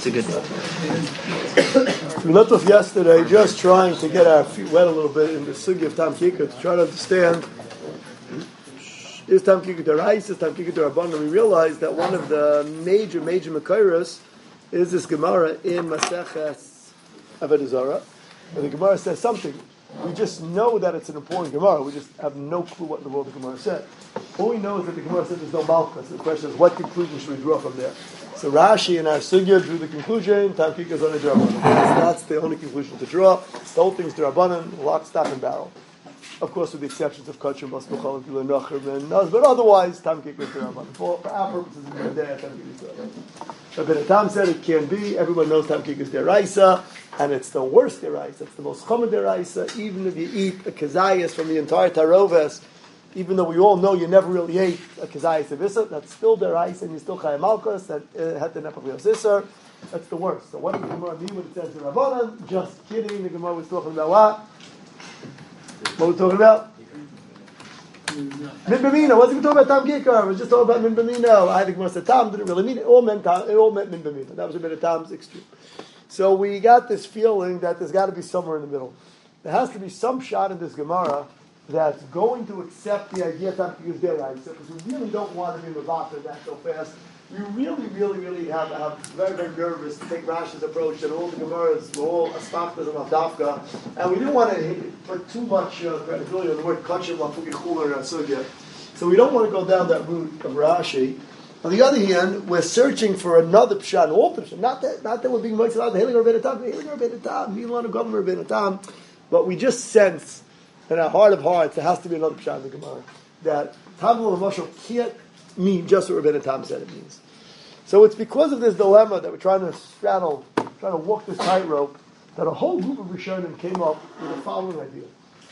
It's a good. We left off yesterday just trying to get our feet wet a little bit in the sugi of Tam Kikar to try to understand is Tam Kikar Derais, is Tam Kikar Derabbanan. We realized that one of the major Makairos is this Gemara in Maseches Avodah Zarah. And the Gemara says something. We just know that it's an important Gemara. We just have no clue what in the world the Gemara said. All we know is that the Gemara said there's no Malchus. So the question is, what conclusion should we draw from there? So Rashi in our Sugya drew the conclusion, Tam Kikar is only Derabbanan. That's the only conclusion to draw. The whole thing is Derabbanan, lock, stock, and barrel. Of course, with the exceptions of Kachim, Basmuchal, and Gila Nachrim, and Naz, but otherwise, Tam Kikar is Derabbanan. For our purposes, in the day, Tam Kikar is Derabbanan. Rabbi Tam said it can be. Everyone knows Tam Kikar is Deraisa, and it's the worst Deraisa. It's the most common Deraisa. Even if you eat a Kazayas from the entire Taroves, even though we all know you never really ate a Kazayas Avisa, that's still Deraisa, and you still Chayim Malchus, that had the Nepach Yosisar. That's the worst. So what does the Gemara mean when it says Derabbanan? Just kidding. The Gemara was talking about what? What were we talking about? Min B'mina. Wasn't even talking about Tam Kikar. We was just talking about Min B'mina. I think most of the Tam didn't really mean it. It all meant Min B'mina. That was a bit of Tam's extreme. So we got this feeling that there's got to be somewhere in the middle. There has to be some shot in this Gemara that's going to accept the idea Tam Kikar is Deraisa, because we really don't want to be Mavata that so fast. We really have very, very nervous to take Rashi's approach that all the Gemaras were all Asfachtas and Avdafka, and we didn't want to put too much credibility on the word Kachim, Lafuki Chula, and Sugya. So we don't want to go down that route of Rashi. On the other hand, we're searching for another Pshat, an all Pshat. Not that we're being moist about the Hailing Rabbeinu Tam, Milan Governor Rabbeinu Tam, but we just sense in our heart of hearts there has to be another Pshat in the Gemara. That Tavul and Mashal can't mean just what Rabbeinu Tam said it means. So it's because of this dilemma that we're trying to straddle, trying to walk this tightrope, that a whole group of Rishonim came up with the following idea.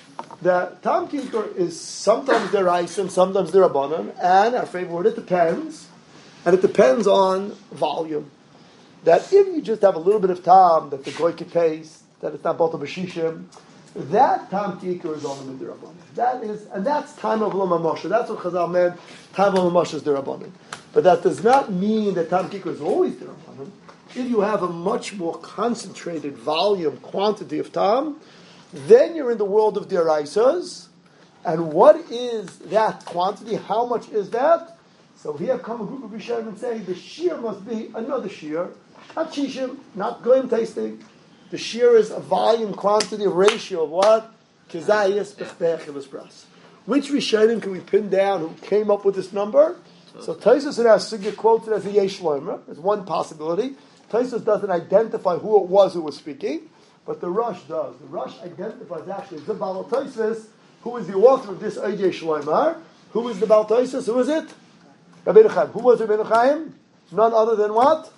That Tam Kikar is sometimes Deraisa and sometimes Derabbanan, and our favorite word, it depends. And it depends on volume. That if you just have a little bit of Tam, that the Goyke case, that it's not Balta Bashishim, that Tam Kikar is only Derabbanan. That's time of Lama Moshe. That's what Chazal meant. Time of Lama Moshe is Derabbanan. But that does not mean that Tam Kikar is always Derabbanan. If you have a much more concentrated volume, quantity of Tam, then you're in the world of Deraisas. And what is that quantity? How much is that? So here come a group of Rishonim and say the shear must be another shear, not shishim, not goyim tasting. The shear is a volume, quantity, ratio of what? Kizayis b'chpech pras. Which Rishonim can we pin down who came up with this number? So Taisus in our Sugya quotes it as a Yesh Loimer. It's one possibility. Taisus doesn't identify who it was who was speaking, but the Rosh does. The Rosh identifies actually the Baal Taisus, who is the author of this Yesh Loimer. Who is the Baal Taisus? Who is it? Rabbeinu Chaim. Who was Rabbeinu Chaim? None other than what?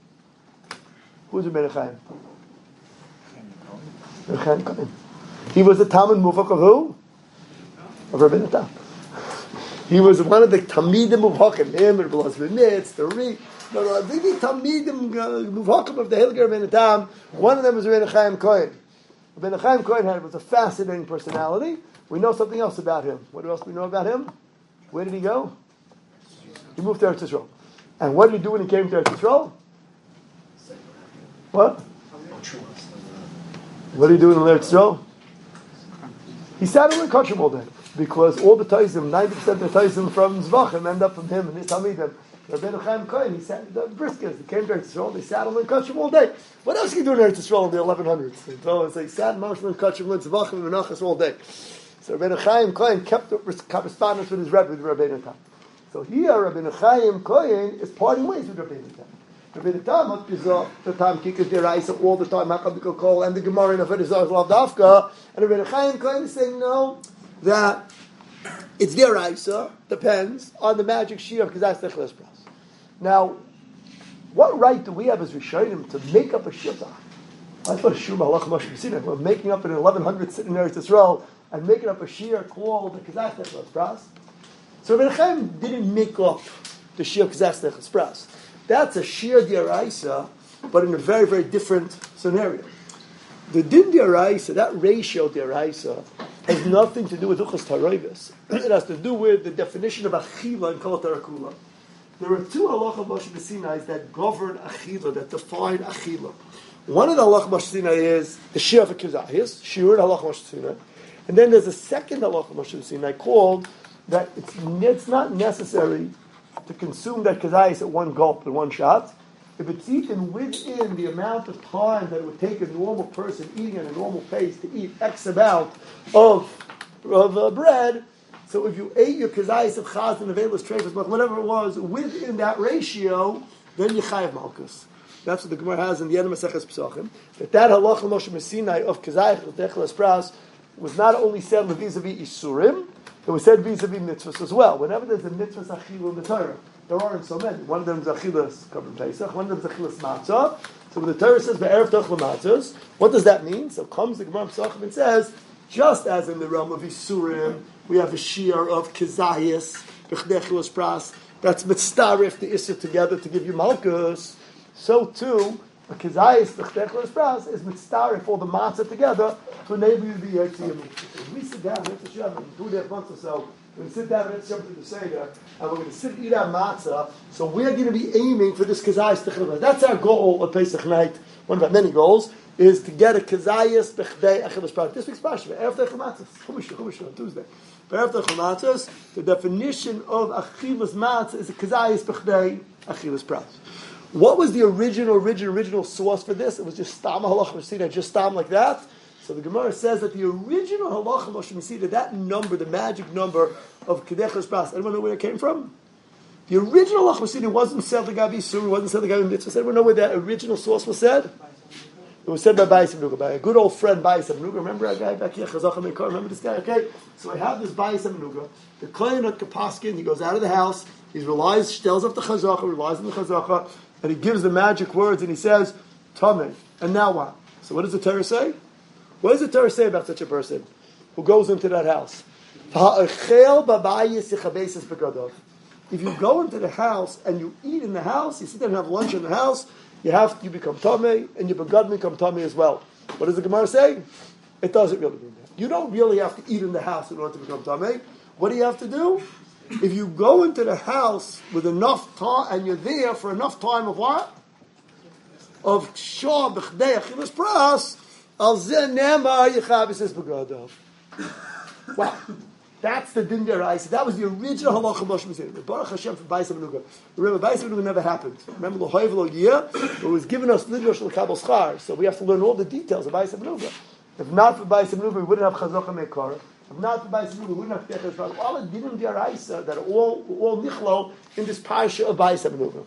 Who is Rabbeinu Chaim? Rabbeinu Chaim Kohen. He was the Talmud Mufak of who? Of Rabbeinu Tam. He was one of the Tamidim Muvhakim. Him and Blas B'mitz, the Ri. No, the Tamidim Muvhakim of the Hilger Rabbeinu Tam. One of them was Rabbeinu Chaim Kohen. Rabbeinu Chaim Kohen was a fascinating personality. We know something else about him. What else do we know about him? Where did he go? He moved to Eretz Yisrael. And what did he do when he came to Eretz Yisrael? What? What did he do in Eretz Yisrael? He sat in the Kachim all day. Because all the Taisim, 90% of the Taisim from Zvachim end up from him and his Talmidim. Rabbeinu Chaim Kohen, he sat the briskers. They came to Eretz Yisrael, they sat on the Kachim all day. What else can you do in Eretz Yisrael in the 1100s? So he sat in Moshe and Kachim and Zvachim and Menachas all day. So Rabbeinu Chaim Kohen kept up correspondence with his Rebbe, with Rabbeinu Tam. So here, Rabbeinu Chaim Kohen is parting ways with Rabbeinu Tam. Rabbeinu Tam is the Tam Kikar Deraisa all the time, Makabikol Kol, and the Gemara in Avodah Zarah Lavdafka, and Rabbeinu Chaim Kohen is saying no, that it's Deraisa, depends on the magic shear of Kazas Techles Pras. Now, what right do we have as Rishonim to make up a shear? I thought Shur Malach Moshe B'Sinai. We're making up an 1100 sitting in Eretz Yisrael and making up a shear called the Kazas Techles Pras. So Rabbeinu Chaim didn't make up the shear Kazas Techles Pras. That's a shear Deraisa, but in a very, very different scenario. The din Deraisa, that ratio Deraisa, has nothing to do with Uchas Taroivis. It has to do with the definition of Achila and Kol Tarakula. there are two halacha Moshe Sinai that govern achila, that define achila. One of the halacha Moshe Sinai is the shir of a kizayis, shiur halacha Moshe Sinai, and then there's a second halacha Moshe Sinai called that it's not necessary to consume that kizayis at one gulp, in one shot. If it's eaten within the amount of time that it would take a normal person eating at a normal pace to eat X amount of bread, so if you ate your kizayis of chaz and avelis treifas, whatever it was, within that ratio, then you chayav malchus. That's what the Gemara has in the end of Maseches Pesachim. That halacha Moshe Sinai of kizayis l'techel espras was not only said vis-a-vis isurim, it was said vis-a-vis mitzvahs as well. Whenever there's a mitzvah achila in the Torah, there aren't so many. One of them is achilas korban pesach. One of them is achilas matzah. So when the Torah says be'erev tochel matzahs, what does that mean? So comes the Gemara Pesachim and says, just as in the realm of isurim, we have a shiur of kizayis b'chdei achilas pras that's mitzdarif the issur together to give you malchus. So too, a kizayis b'chdei achilas pras is mitzdarif all the matzah together to enable you to be yotzi. We sit down, Mitzvah Shem, in 2.5 months or so. We're going to sit down and jump to the Seder, and we're going to sit and eat our matzah. So we're going to be aiming for this kazayis techel. That's our goal of Pesach night. One of our many goals is to get a kazayis bechdei achilas pras. This week's parsha, erev techel matzahs, chumash on Tuesday. Erev techel matzahs, the definition of achilas matzah is a kazayis bechdei achilas pras. What was the original source for this? It was just stam halacha Sinai, just stam like that. So the Gemara says that the original halacha Moshe Sinai, that number, the magic number of Kedechas Pras, anyone know where it came from? The original halacha Sinai wasn't said like Gabi Sur, wasn't said like Gabi Mitzvah. Anyone know where that original source was said? It was said by Bayis Nuga, by a good old friend Bayis Nuga. Remember that guy back here, Chazach HaMekar? Remember this guy? Okay, so I have this Bayis Nuga. The Kohen at Kapaskin, he goes out of the house, he tells up the Chazach, relies on the Chazach, and he gives the magic words, and he says, Tameh. And now what? So what does the Torah say? What does the Torah say about such a person who goes into that house? If you go into the house and you eat in the house, you sit there and have lunch in the house, you become tamei, and your begad become tamei as well. What does the Gemara say? It doesn't really mean that. You don't really have to eat in the house in order to become tamei. What do you have to do? If you go into the house with enough time, and you're there for enough time of what? Of shah b'chdei achilas pras, al zeh nemar yechabis es begadav. Wow. That's the din deraisa. That was the original halacha Moshe Sinai. Baruch Hashem for Bayis Nuga. Remember, Bayis Nuga never happened. Remember the Hoyvel Yeh? It was given us Lidrosh L'Kabel Schar. So we have to learn all the details of Bayis Nuga. If not for Bayis Nuga, we wouldn't have Chazach HaMekar. If not for Bayis Nuga, we wouldn't have Kedechas Pras. All the din deraisa that are all nichlo in this parsha of Bayis Nuga.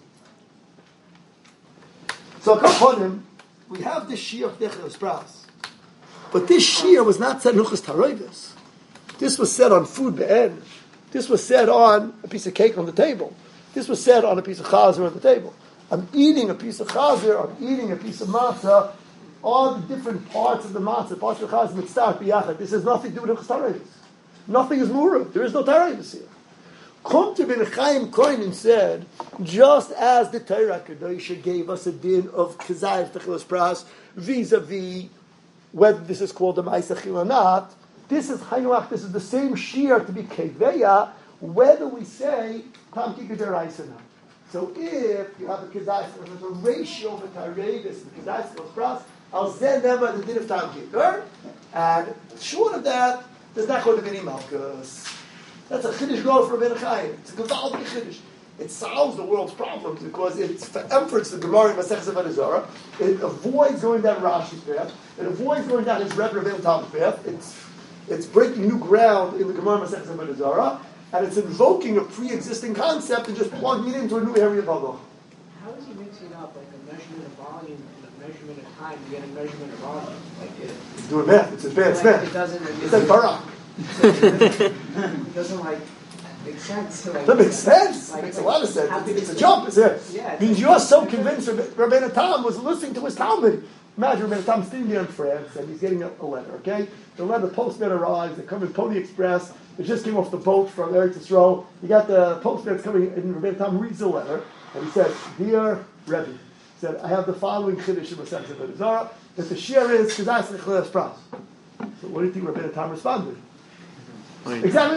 So upon him, we have this shir of Kedechas Pras. But this shir was not said Nuchas Taroivis. This was said on food be'en. This was said on a piece of cake on the table. This was said on a piece of chazer on the table. I'm eating a piece of chazer, I'm eating a piece of matzah, all the different parts of the matzah, parts of the chazer, mitzvah, biyachad. This has nothing to do with the Nothing is mura. There is no tarevis here. Kumter ben Chaim Koinen said, just as the Torah Kedosha gave us a din of kazayv techilas pras vis-a-vis whether this is called a ma'aseh or not, this is Hayuach, this is the same shear to be Keveya, whether we say Tam Kika Deraisa or not. So if you have a Kedais, there's a ratio of a Tarevis, the Kedais goes pras, Al Zen Nema, the din of Tam Kika, and short of that, there's not going to be any Malkus. That's a Chiddush goal for Ben Chaim. It's a Gevaldik Chiddush. It solves the world's problems because it's for efforts the Gemara in Masechus Avodah Zarah. It avoids going down Rashi's path. It avoids going down his Rebbe Rabbeinu Tal's path. It's breaking new ground in the Gemara Masechus Avodah Zarah, and it's invoking a pre-existing concept and just plugging it into a new area of Halacha. How is he mixing up like a measurement of volume and a measurement of time to get a measurement of volume? It's doing math. It's advanced math. It doesn't. It's like Barak. It doesn't like make sense. That makes sense. It makes a lot of sense. It's a jump. It means you're so convinced Rabbeinu Tam was listening to his Talmud. Imagine Rabbeinu Tam sitting there in France and he's getting a letter. Okay, the letter, the postman arrives. They come in Pony Express. It just came off the boat from Eretz Yisrael. You got the postman coming, and Rabbeinu Tam reads the letter and he says, "Dear Rebbe," he said, "I have the following chiddush in Masechus Avodah Zarah that the shir is kazas lechilas pras." So what do you think Rabbeinu Tam responded? Exactly the thing.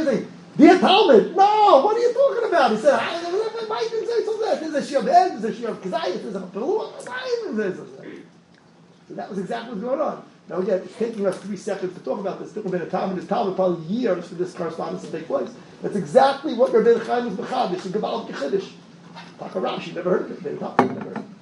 Dear Talmud, no, what are you talking about? He said, why didn't say so that? There's a Shia of Ed, there's a Shia of Kazayas, there's a Pelua, why didn't say so that? So that was exactly what's going on. Now again, it's taking us 3 seconds to talk about this. It's been a time, and it's probably years for this correspondence to take place. That's exactly what Rabbi Chaim is B'chadish, and Gebal Kechiddish. Taka Rashi, never heard of it. Never heard of it.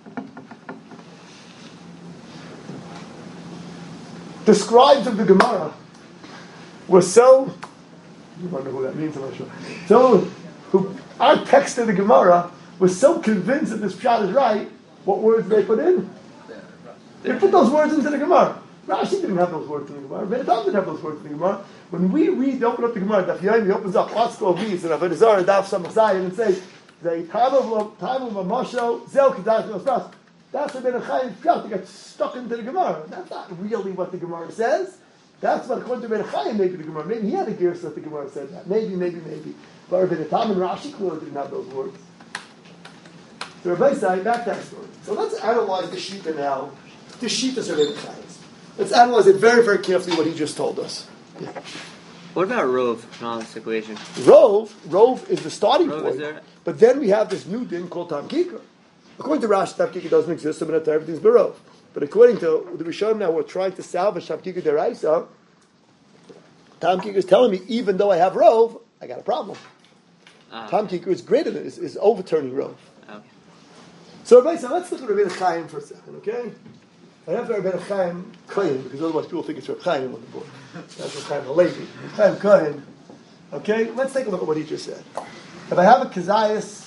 The scribes of the Gemara were so, you don't know who that means, I'm not sure. So, our text of the Gemara was so convinced that this pshat is right, what words they put in? They put those words into the Gemara. Rashi didn't have those words in the Gemara. Ben Adam didn't have those words in the Gemara. When we read, open up the Gemara, Daf Yomi, he opens up Latzko Aviz, and Avodah Zarah, Daf Samach Zayin, and says, time of Moshe, Zel Kedah Shnos. That's what Ben Chaim felt. They got stuck into the Gemara. That's not really what the Gemara says. That's what, according to Ben Chaim, maybe the Gemara. Maybe he had a gear that the Gemara said that. Maybe. But Ben Tam and Rashi clearly didn't have those words. So Rabbi Sai, back to that story. So let's analyze the Shita now. The Shita is Ben Chaim. Let's analyze it very, very carefully what he just told us. Yeah. What about Rove in all this equation? Rove is the starting Rove point. is there? But then we have this new din called Tam Kikar. According to Rashi, Tam Kikar doesn't exist, so everything's Barov. But according to the Rishonim now, we're trying to salvage Tam Kikar Deraisa. Tam Kikar is telling me, even though I have Rove, I got a problem. Tam Kikar is greater than is overturning Rove. Okay. So let's look at Rabbi Chaim for a second, okay? I have Rabbi Chaim Kohen, because otherwise people think it's Rabbi Chaim on the board. That's Rabbi Chaim Halevi. Chaim Kohen. Okay, let's take a look at what he just said. If I have a Kazayas,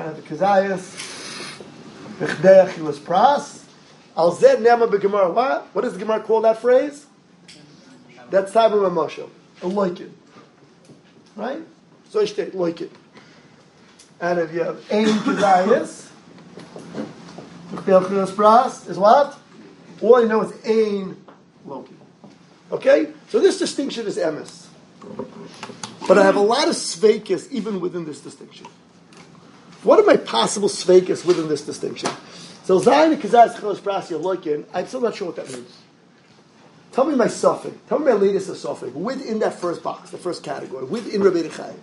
B'chdei Achilas Pras, Al Zed Nema B'Gemara. What does the Gemara call that phrase? That's Tabu Mamosho. A loikin. Right? So I state loikin. And if you have Ein Kazayas, B'chdei Achilas Pras, is what? All you know is Ein Loki. Okay? So this distinction is emes. But I have a lot of sveikas even within this distinction. What are my possible sveikas within this distinction? So Zayin Kazayas Chilas Pras Yalokin, I'm still not sure what that means. Tell me my suffix. Tell me my latest suffix within that first box, the first category, within Rabbi Chaim.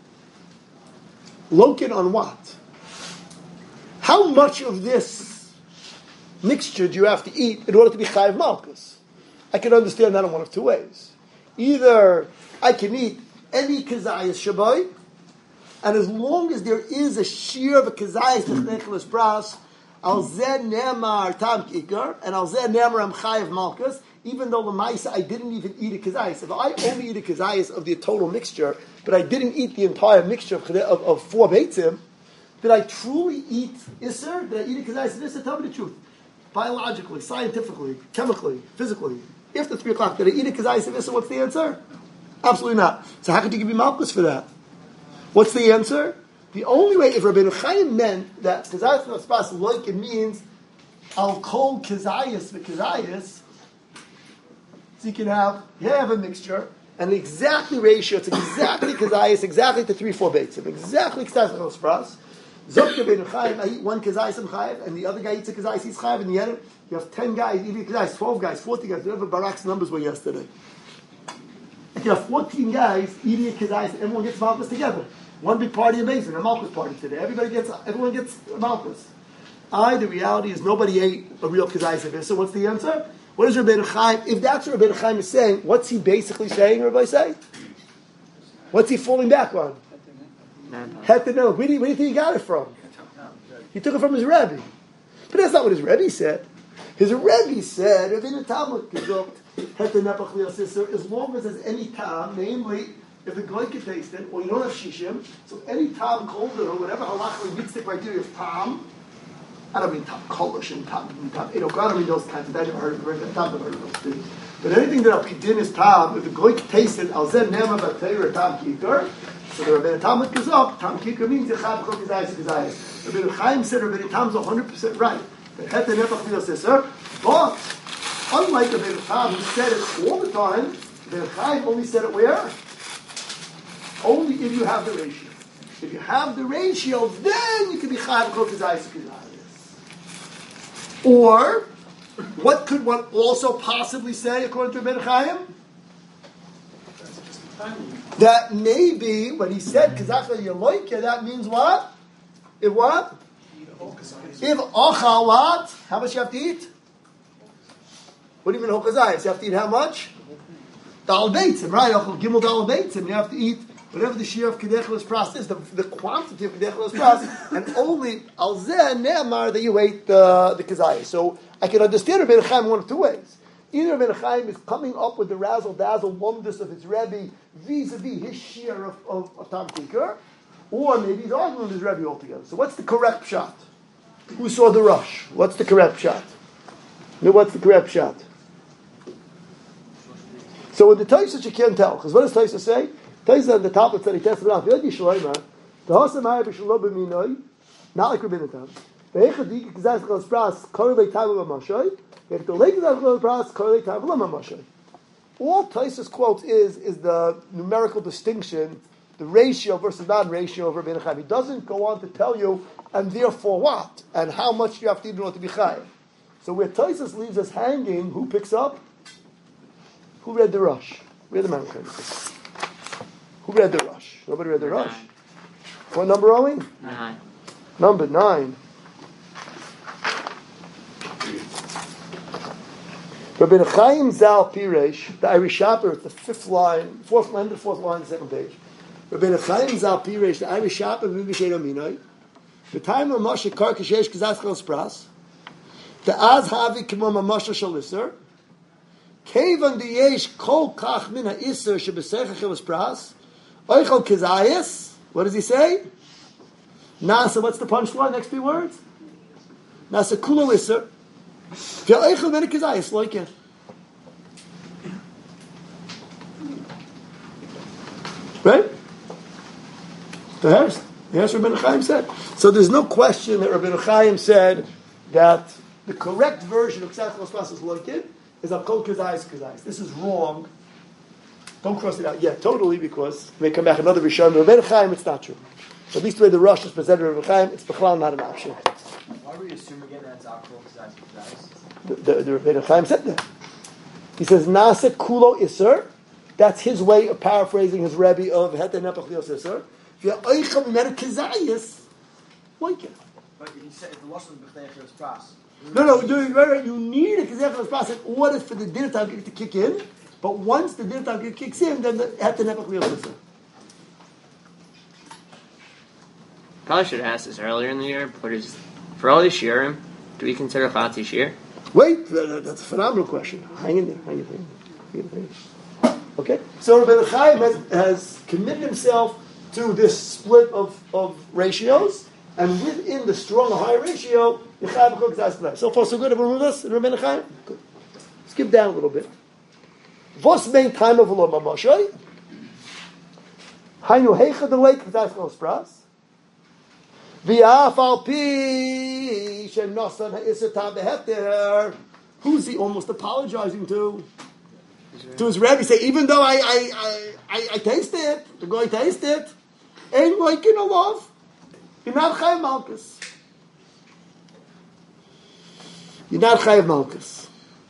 Lokin on what? How much of this mixture do you have to eat in order to be Chayiv Malkus? I can understand that in one of two ways. Either I can eat any Kazayas Shabai, and as long as there is a shear of a Kazayas Technechelis Pras, Al Zeh Nemar Tam Kikar, and Al Zeh Nemar Am Chayiv Malkus, even though Lamaisa I didn't even eat a Kazayas. If I only eat a Kazayas of the total mixture, but I didn't eat the entire mixture of 4 Beitzim, did I truly eat Isser? Did I eat a Kazayas of Isser? Tell me the truth. Biologically, scientifically, chemically, physically. After 3 o'clock, did I eat a Kazayas of Isser? What's the answer? Absolutely not. So how could you give me Malchus for that? What's the answer? The only way, if Rabbeinu Chaim meant that Kazayas Naspas Loikin means Al Kol Kazayas v'Kazayas, so you can have a mixture, and the exactly ratio, it's exactly Kazayas, exactly to 3-4 Beitzim, exactly Kazayas Naspas. Zok Rabbeinu Chaim, I eat 1 Kazayas and Chayiv, and the other guy eats a Kazayas, he's Chayiv, and the other, you have 10 guys eating Kazayas, 12 guys, 40 guys, whatever Barak's numbers were yesterday. If you have 14 guys eating a Kazayas, everyone gets Malchus together. One big party amazing, a Malchus party today. Everyone gets Malchus. The reality is nobody ate a real Kazayas of Issa. What's the answer? What is Rabbeinu Chaim? If that's what Rabbeinu Chaim is saying, what's he basically saying, Rabbi say? What's he falling back on? Hetanel. Where do you think he got it from? He took it from his Rebbe. But that's not what his Rebbe said. His Rebbe said, as long as there's any time, namely, if the guy can taste it, or you don't have shishim, so any time colder or whatever halachically meets the criteria of tam, I don't mean tam kolish and tam, I don't mean those kinds of things. I never heard of them. Tam, never heard of those things. But anything that we did is tam, if the guy can taste it, al zen nema b'teir tam kikar, so the Rabbeinu Tam Kazok, tam kikar means yechav kol kazayis kazayis. Rabbeinu Chaim said Rabbeinu Tam's 100% right. But unlike Rabbeinu Tam, who said it all the time, Rabbeinu Chaim only said it where? Only if you have the ratio. If you have the ratio, then you can be chayav kol kazayis kazayis. Or, what could one also possibly say according to Rabbeinu Chaim? That maybe when he said Kazachla Yeloike, that means what? If what? If Ochal what? How much you have to eat? What do you mean Hokazayas? You have to eat how much? Dal Beitzim, right? Ochal Gimel Dal Beitzim. You have to eat whatever the shear of Kedechelis Pras is, the quantity of Kedechelis Pras, and only Al Zeh Ne'amar that you ate the Kazayas. So I can understand Rabbeinu Chaim one of two ways. Either Rabbeinu Chaim is coming up with the razzle-dazzle wonders of his Rebbe vis-a-vis his share of Tam Tikkur, or maybe he's arguing with his Rebbe altogether. So what's the correct shot? Who saw the rush? What's the correct shot? No, what's the correct shot? So with the Taisa you can't tell, because what does Taisa say? Taisa on the top of he tested it off. Yodi Shloima, the Hosam Hayah B'Shalom B'Minoi, not like Rabbeinu Tam. Ve'echad Diki Kazaz Chal Spras Korei Tavu B'Mashay. All Taisus quotes is the numerical distinction, the ratio versus non-ratio of Rabbeinu Chaim. He doesn't go on to tell you, and therefore what, and how much you have to eat in order to be chayiv. So where Taisus leaves us hanging, who picks up? Who read the Rush? Read the Manchim. Who read the Rush? Nobody read the Rush. What number are we? 9. Number 9. Rabbeinu Chaim Zal Piresh, the Irish Shopper, the fourth line, the second page. Rabbeinu Chaim Zal Piresh, the Irish Shopper, V'Vishay Aminoi, the time of Moshe Kar Kashesh Kazaz Chal Spras, the Az Havi Kimom Moshe Shalisser, Kevan Diyesh Kol Kach Min HaIsser Shebesecha Chal Spras, Oichel Kazayas, what does he say? Nasa, what's the punchline, next 3 words? Nasa Kulo Isser, like it. Right? Yes, Rabbeinu Chaim said. So there's no question that Rabbeinu Chaim said that the correct version of Ksach Chos is like it is Akol Kazayis. This is wrong. Don't cross it out yet, totally, because it may come back another Rishon. Rabbeinu Chaim, it's not true. So at least the way the Rosh is presented Rabbeinu Chaim, it's B'chlal not an option. Why were you assuming again that it's Akol Kazayis? The Rabbeinu Chaim said that. He says, Nasa Kulo Isser. That's his way of paraphrasing his Rebbe of Hete Nepach Lios Isser. If you're Oichel Mimer Kazayis, like it. But he said if the loss was B'chtei Chos Pras. No, you need a Kazayis Pras in order for the dinner time to kick in. But once the dinner time kicks in, then the Hete Nepach Lios Isser. Probably should have asked this earlier in the year, but for all these shiurim, do we consider Chatzi Shir? Wait, that's a phenomenal question. Hang in there. Okay? So Rabbeinu Chaim has committed himself to this split of ratios, and within the stronger, higher ratio, so far so good. Everyone with us? Rabbeinu Chaim? Good. Skip down a little bit. Vos main time of Lo Mamoshay? Hainu Heicha the lake of Tashkol Spras? Who's he almost apologizing to? To his Rebbe, say, even though I taste it, the guy taste it, ain't like in a love. You're not Chayav Malkus. You're not Chayav Malkus.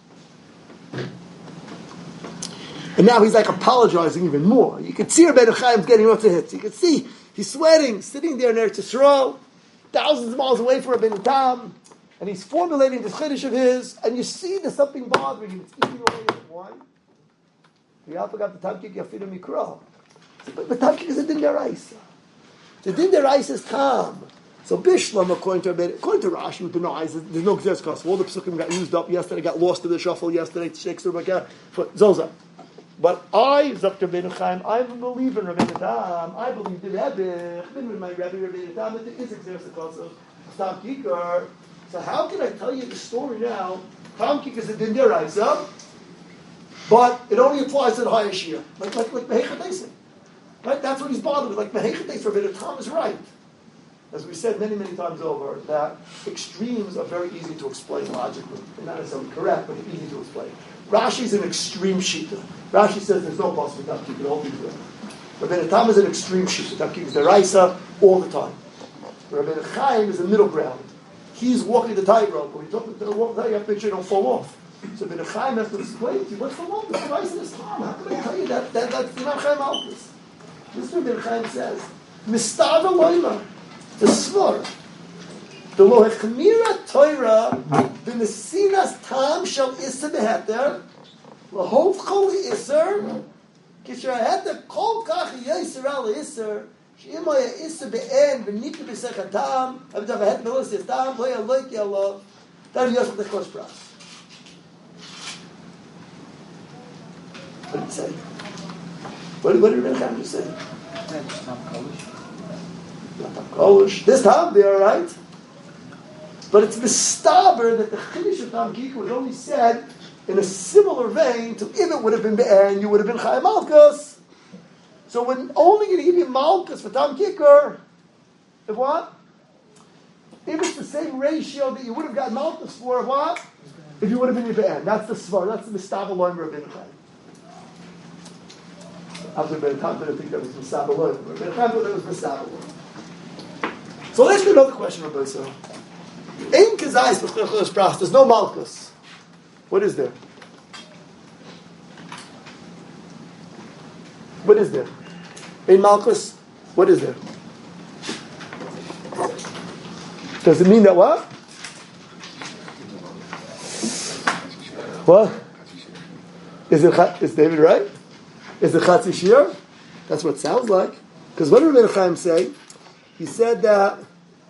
And now he's like apologizing even more. You can see Rabbeinu Chaim's getting lots of hits. You can see he's sweating, sitting there in Eretz Yisrael, thousands of miles away from Rabbeinu Tam, and he's formulating this chiddush of his, and you see there's something bothering him. It's eating away his wine. We all forgot the Tamkik Yafidu Mikro. But the Tamkik is a din deraisa. The din deraisa is Tam. So Bishlam, according to Rashi, with the no eyes, there's no Gzer's cost. All the psukim got used up yesterday, got lost in the shuffle yesterday, Shakespeare, for Zoza. But I, Dr. Rabbeinu Chaim, I'm a believer in Rabbeinu Tam. I believe the Rebbe, I've been with my Rebbe, Rabbeinu Tam, that there is a Gzer's cost of Tam Kikar. So how can I tell you the story now? Tam Kikar is a din deraisa, but it only applies to the higher shia, like Mehechatesim. Right? That's what he's bothered with. Like Mehechatesim, Rabbeinu Tam is right. As we said many, many times over, that extremes are very easy to explain logically. They're not necessarily correct, but they're easy to explain. Rashi's an extreme shita. Rashi says there's no possible Tamkik, it all be correct. Rabbeinu Tam is an extreme shita. Tamkik is deraisa all the time. Rabbeinu Chaim is a middle ground. He's walking the tightrope. When you talk to the walk, you have to make sure you don't fall off. So Ben Chaim has to explain to you what's the malchus. Why is this Tom? How can I tell you that's the Chaim malchus? This is what Ben Chaim says. Mistava loima, the svar. The lo hechmira Torah, the mesinas tam shall issa beheter, lahov chol isser, kisher heter kol kach yisser al isser, she'im ha yisser be'en, v'nikri b'sech tam, avdav het melos yis tam, lo yaloik yalav, tam yosef the kos pras. What did he say? What did Ben Chaim just say? This time they are right. But it's mistaber that the Chiddush of Tam Kika was only said in a similar vein to if it would have been Be'er, you would have been Chayim Malkus. So we're only going to give you Malkus for Tam Kikar if what? If it's the same ratio that you would have got Malkus for, what? If you would have been Be'er. That's the Svar, that's the mistaber line of Rabbeinu Chaim. After Rabbeinu Chaim didn't think that was mistaber line. Rabbeinu Chaim thought that was mistaber line. So let's do another question, Rabbi Yisrael. Ein kazayis b'chilchos pras. There's no malchus. What is there? What is there? Ein malchus. What is there? Does it mean that what? What? Is David right? Is it Chatzi Shir? That's what it sounds like. Because what did Rabbeinu Chaim say? He said that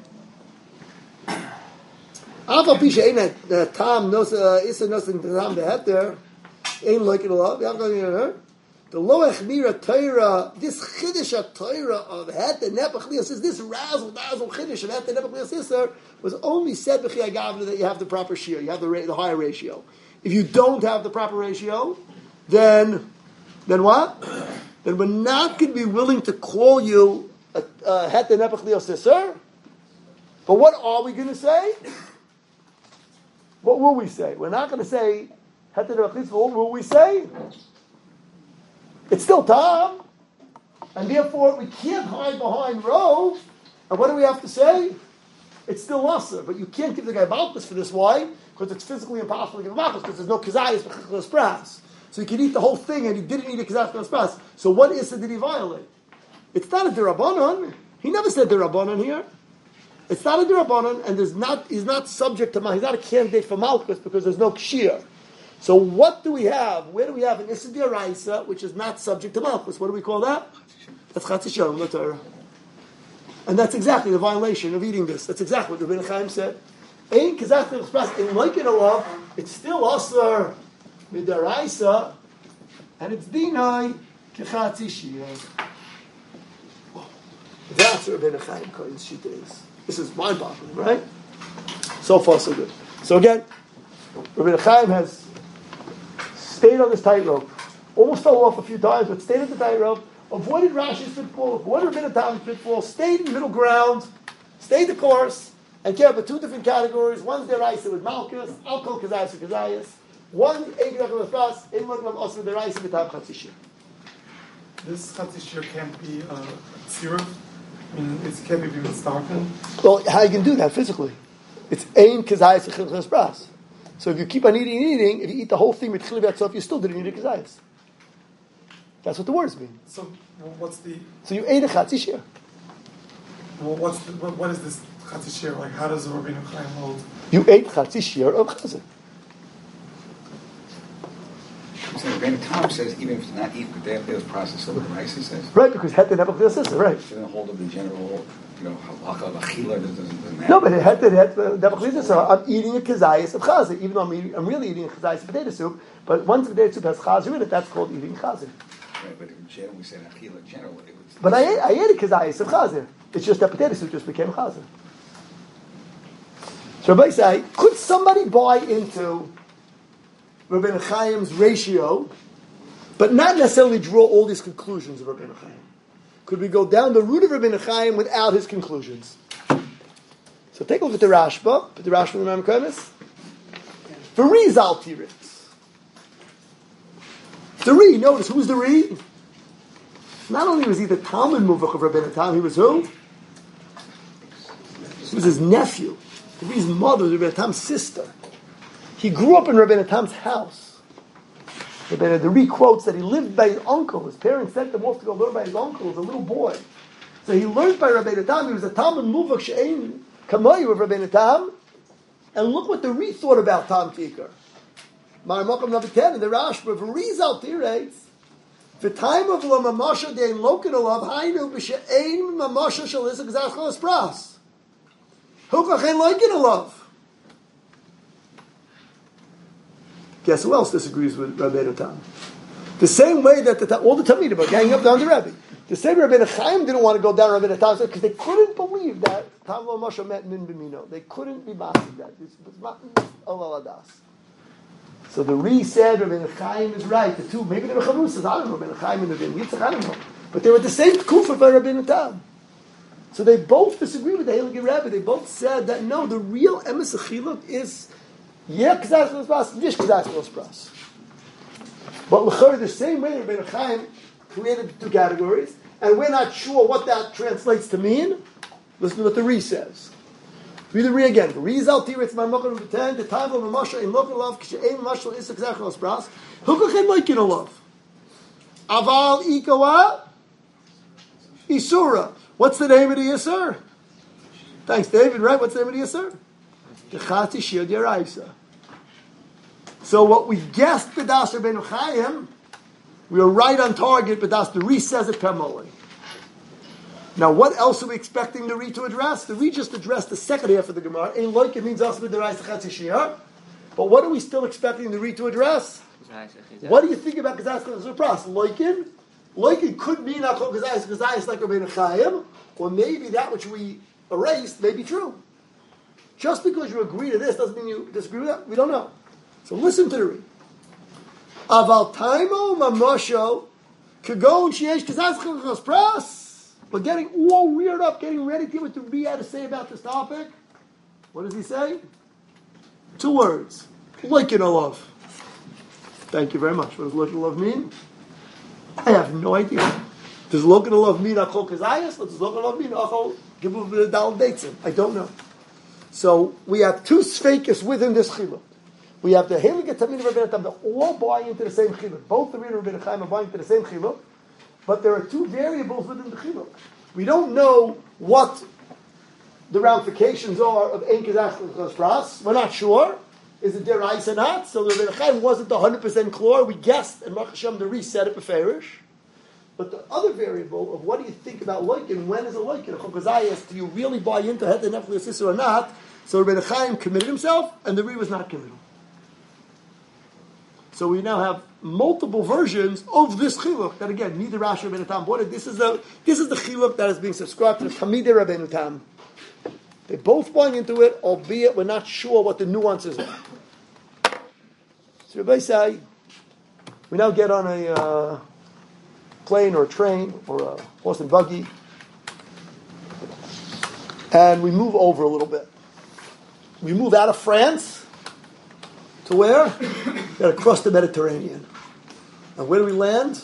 Afal Pisha ain't Tam knows Issa knows in Tam the Heter ain't like it a lot. The Lo Echmira Torah, this Chiddush Torah of Heter Nepach Lios says this razzle dazzle Chiddush of Heter Nepach Lios Isser was only said b'Chi Agavna that you have the proper shir, you have the higher ratio. If you don't have the proper ratio, then what? Then we're not going to be willing to call you a Heter Nepach Lios Isser. But what are we going to say? What will we say? We're not going to say Heter Nepach Lios Isser. What will we say? It's still Tam, and therefore we can't hide behind Rov. And what do we have to say? It's still Asa, but you can't give the guy Malchus for this. Why? Because it's physically impossible to give Malchus because there's no Kazayas B'Chachos Pras. So he could eat the whole thing, and he didn't eat a Kazayas B'Chachos Pras. So what Issa did he violate? It's not a Dirabanan. He never said Dirabanan here. It's not a Dirabanan, and he's not subject to Malchus. He's not a candidate for Malchus because there's no Kshir. So what do we have? Where do we have an Issa D'Oraisa, which is not subject to Malchus? What do we call that? That's Chatzi Shalom, no Torah. And that's exactly the violation of eating this. That's exactly what Rabbeinu Chaim said. Ein Kazach Express, in like it or it's still Asar D'Oraisa, and it's Dinai Kechatzi Shalom. That's what Rabbeinu Chaim Kohen's Shita is. This is mind-boggling, right? So far, so good. So again, Rabbeinu Chaim has stayed on this tightrope. Almost fell off a few times, but stayed at the tightrope. Avoided Rashi's pitfall, avoided Rabbeinu Tam's pitfall, stayed in middle ground, stayed the course, and came up with two different categories. One's Deraisa with Malchus, Alkol Kazayas with Kazayas. One, Eignach with Pras, in Mokim of Osir Deraisa with Tam Chatzishir. This Chatzishir can't be syrup. I mean, it can't be with starken. Well, how you can do that physically? It's Ein Kazayas with Chilchas Pras. So if you keep on eating, if you eat the whole thing with Chiliv Yatzov, you still didn't eat a Kazayas. That's what the words mean. So what's the? So you ate a Chatzishir. Well, what is this Chatzishir? Like, how does the Rabbeinu Chaim hold? You ate Chatzishir of Chazir. So Rabbeinu Tam says even if it's not eat the day of the process of the rice, he says. Right, because Heter Nepach Lios Isser, right. It doesn't hold of the general, halakha of achila, doesn't matter. No, but Heter Nepach Lios Isser, I'm eating a Kazayas of Chazir, even though I'm really eating a Kazayas potato soup, but once the potato soup has Chazir in it, that's called eating Chazir. Right, but in general, we said achila generally. But I ate a Kazayas of Chazir. It's just that potato soup just became Chazir. So Rabbi say, could somebody buy into Rabbeinu Chaim's ratio, but not necessarily draw all these conclusions of Rabbeinu Chaim? Could we go down the route of Rabbeinu Chaim without his conclusions? So take a look at the Rashba. Put the Rashba in the Ram Kremis. Verizal Tiritz. The Re, notice, who's the Re? Not only was he the Talmud Muvach of Rabbeinu Tam, he was who? He was his nephew. The Re's mother was Rabbeinu Tam's sister. He grew up in Rabbeinu Tam's house. Rabbeinu Dari quotes that he lived by his uncle. His parents sent him off to go learn by his uncle as a little boy. So he learned by Rabbeinu Tam. He was a Talmud Muvak She'ein Kamayu of Rabbeinu Tam. And look what the Ri thought about Tam Tikar. Maramakam number 10 in the Rashba. Rizal Tirates. The time of La Mamasha Dein Lokin Olav Hainu B'She'ein Mamasha Shalisak Zachal Espras. Hukachen Lokin Olav. Guess who else disagrees with Rabbeinu Tam? The same way that all the Talmidim about ganging up down the Rebbe. The same Rabbeinu Chaim didn't want to go down Rabbeinu Tam because they couldn't believe that Tam Lo Moshe met Min B'Mino. They couldn't be massive that. It was not Olal Adas. So the Ri said Rabbeinu Chaim is right. The two, maybe they were Chavusas, I don't know, Rabbeinu Chaim and Rabbeinu Yitzchak, I don't know. But they were the same Kufa by Rabbeinu Tam. So they both disagree with the Heilige Rebbe. They both said that no, the real Emes Achiluk is K'zas L'Spras, Yish K'zas L'Spras. But l'chor, the same way Rabbeinu Chaim created the two categories, and we're not sure what that translates to mean. Listen to what the Ri says. Read the Ri again. Rizal Tiritz Marmokar V'Ten, the time of Mamasha in Lokin Love, K'she'ein Mashal Isak Zach L'Spras, Hukachem Lokin Love. Aval Ikawa Isura. What's the name of the Yisur? Thanks, David, right? What's the name of the Yisur? The Chati Shir D'Yaraisa. So what we guessed B'das Rabbeinu Chaim, we were right on target, B'das the Ri says it Pemoli. Now what else are we expecting the Ri to address? The Ri just addressed the second half of the Gemara. Ein loik, it means also B'daraisa Chatzi Shir. But what are we still expecting the Ri to address? What do you think about K'zas L'Pras? Loikin? Loikin could mean Achol K'zayis like Rabbeinu Chaim, or maybe that which we erased may be true. Just because you agree to this doesn't mean you disagree with that. We don't know. So listen to the Ri. Aval taimo mamosho kagon sheyesh k'zaz chilchos pras. We're getting all reared up, getting ready to hear what the Ri had to say about this topic. What does he say? 2 words. Loikin olav. Thank you very much. What does loikin olav mean? I have no idea. Does loikin olav mean achol k'zayis? Or does loikin olav mean achol gibuv b'dal beitzim? I don't know. So we have 2 sfeikis within this chiluk. We have the Heilige Talmidim of Rabbeinu Tam that all buy into the same chiluk. Both the Ri and Rabbeinu Chaim are buying into the same chiluk, but there are 2 variables within the chiluk. We don't know what the ramifications are of Ein K'zach L'Spras. We're not sure. Is it deraisa or not? So the Rabbeinu Chaim wasn't 100% clear. We guessed, and Baruch Hashem the Ri said it beferish. But the other variable of what do you think about loikin? When is a loikin? Do you really buy into het and nefli or not? So Rabbeinu Chaim committed himself, and the Ri was not committed. So we now have multiple versions of this chiluk that again neither Rashi or Rabbeinu Tam bought it. This is the chiluk that is being subscribed to the Talmidei Rabbeinu Tam. They're both buying into it, albeit we're not sure what the nuances are. So Rabbi say, we now get on a plane or a train or a horse and buggy, and we move over a little bit. We move out of France to where? We got to cross the Mediterranean. And where do we land?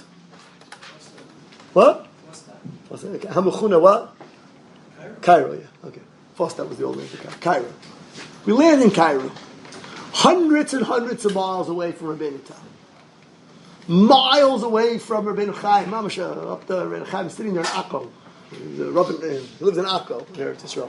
What? Hamachuna what? Cairo, yeah. Okay. First, that was the old name for Cairo. We land in Cairo. Hundreds and hundreds of miles away from Rabbeinu Tam. Miles away from Rabbeinu Chaim. Mamasha, up the Rabbeinu Chaim, sitting there in Akko. He lives in Akko, in Eretz Yisrael.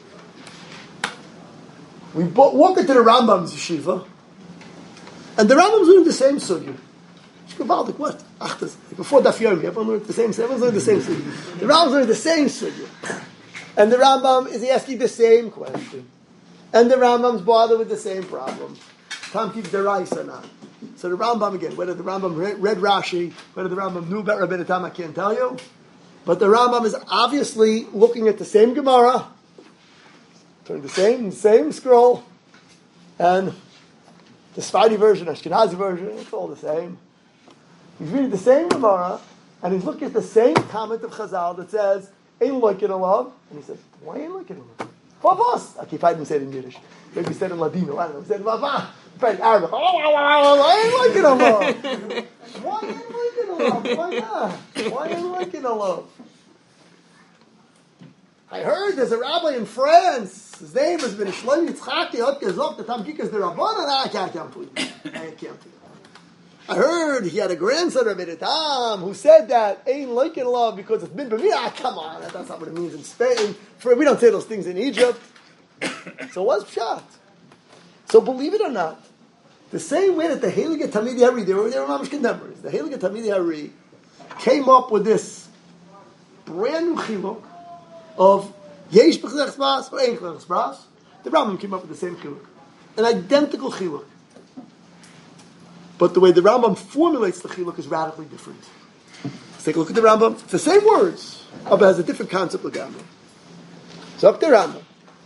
We walk into the Rambam's yeshiva, and the Rambam's learning the same sugya. Like what? Before Daf Yomi, everyone learned the same sugya. The Rambam's learning the same sugya. And the Rambam is asking the same question. And the Rambam's bothered with the same problem. Tam keeps deraisa or not. So the Rambam again, whether the Rambam read Rashi, whether the Rambam knew about Rabbeinu Tam, I can't tell you. But the Rambam is obviously looking at the same Gemara, turning the same scroll, and the Sephardi version, Ashkenazi version, it's all the same. He's reading the same Gemara, and he's looking at the same comment of Chazal that says, Ein loikin olav. And he says, why ain't loikin olav? Favos. Okay, if I didn't say it in Yiddish. Maybe he said it in Ladino. I don't know. He said, Vava. But in Arabic. Why ain't loikin olav? Why ain't loikin olav? Why not? Why ain't loikin olav? I heard there's a rabbi in France His name is Ben Shlomo Yitzchaki, hat gesagt, the Tam Kikas der Rabbanan, I can't for you. I can't for you. I heard he had a grandson, Rabbi Tam, who said that ain't like in love because it's been b'mi. Come on, that's not what it means in Spain. We don't say those things in Egypt. So what's pshat? So believe it or not, the same way that the Heilige Tamidi Hari, they were mamish contemporaries. The Heilige Tamidi Hari came up with this brand new chiluk of yesh b'chlech spas or ein chlech spas. The Rambam came up with the same chiluk, an identical chiluk. But the way the Rambam formulates the chiluk is radically different. Let's take a look at the Rambam. It's the same words, but it has a different concept of Rambam. So up to Rambam.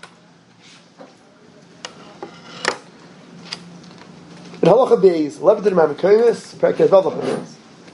In Halacha Beis, 11th of Rambam, Kohenis, Perkei Vav Beis.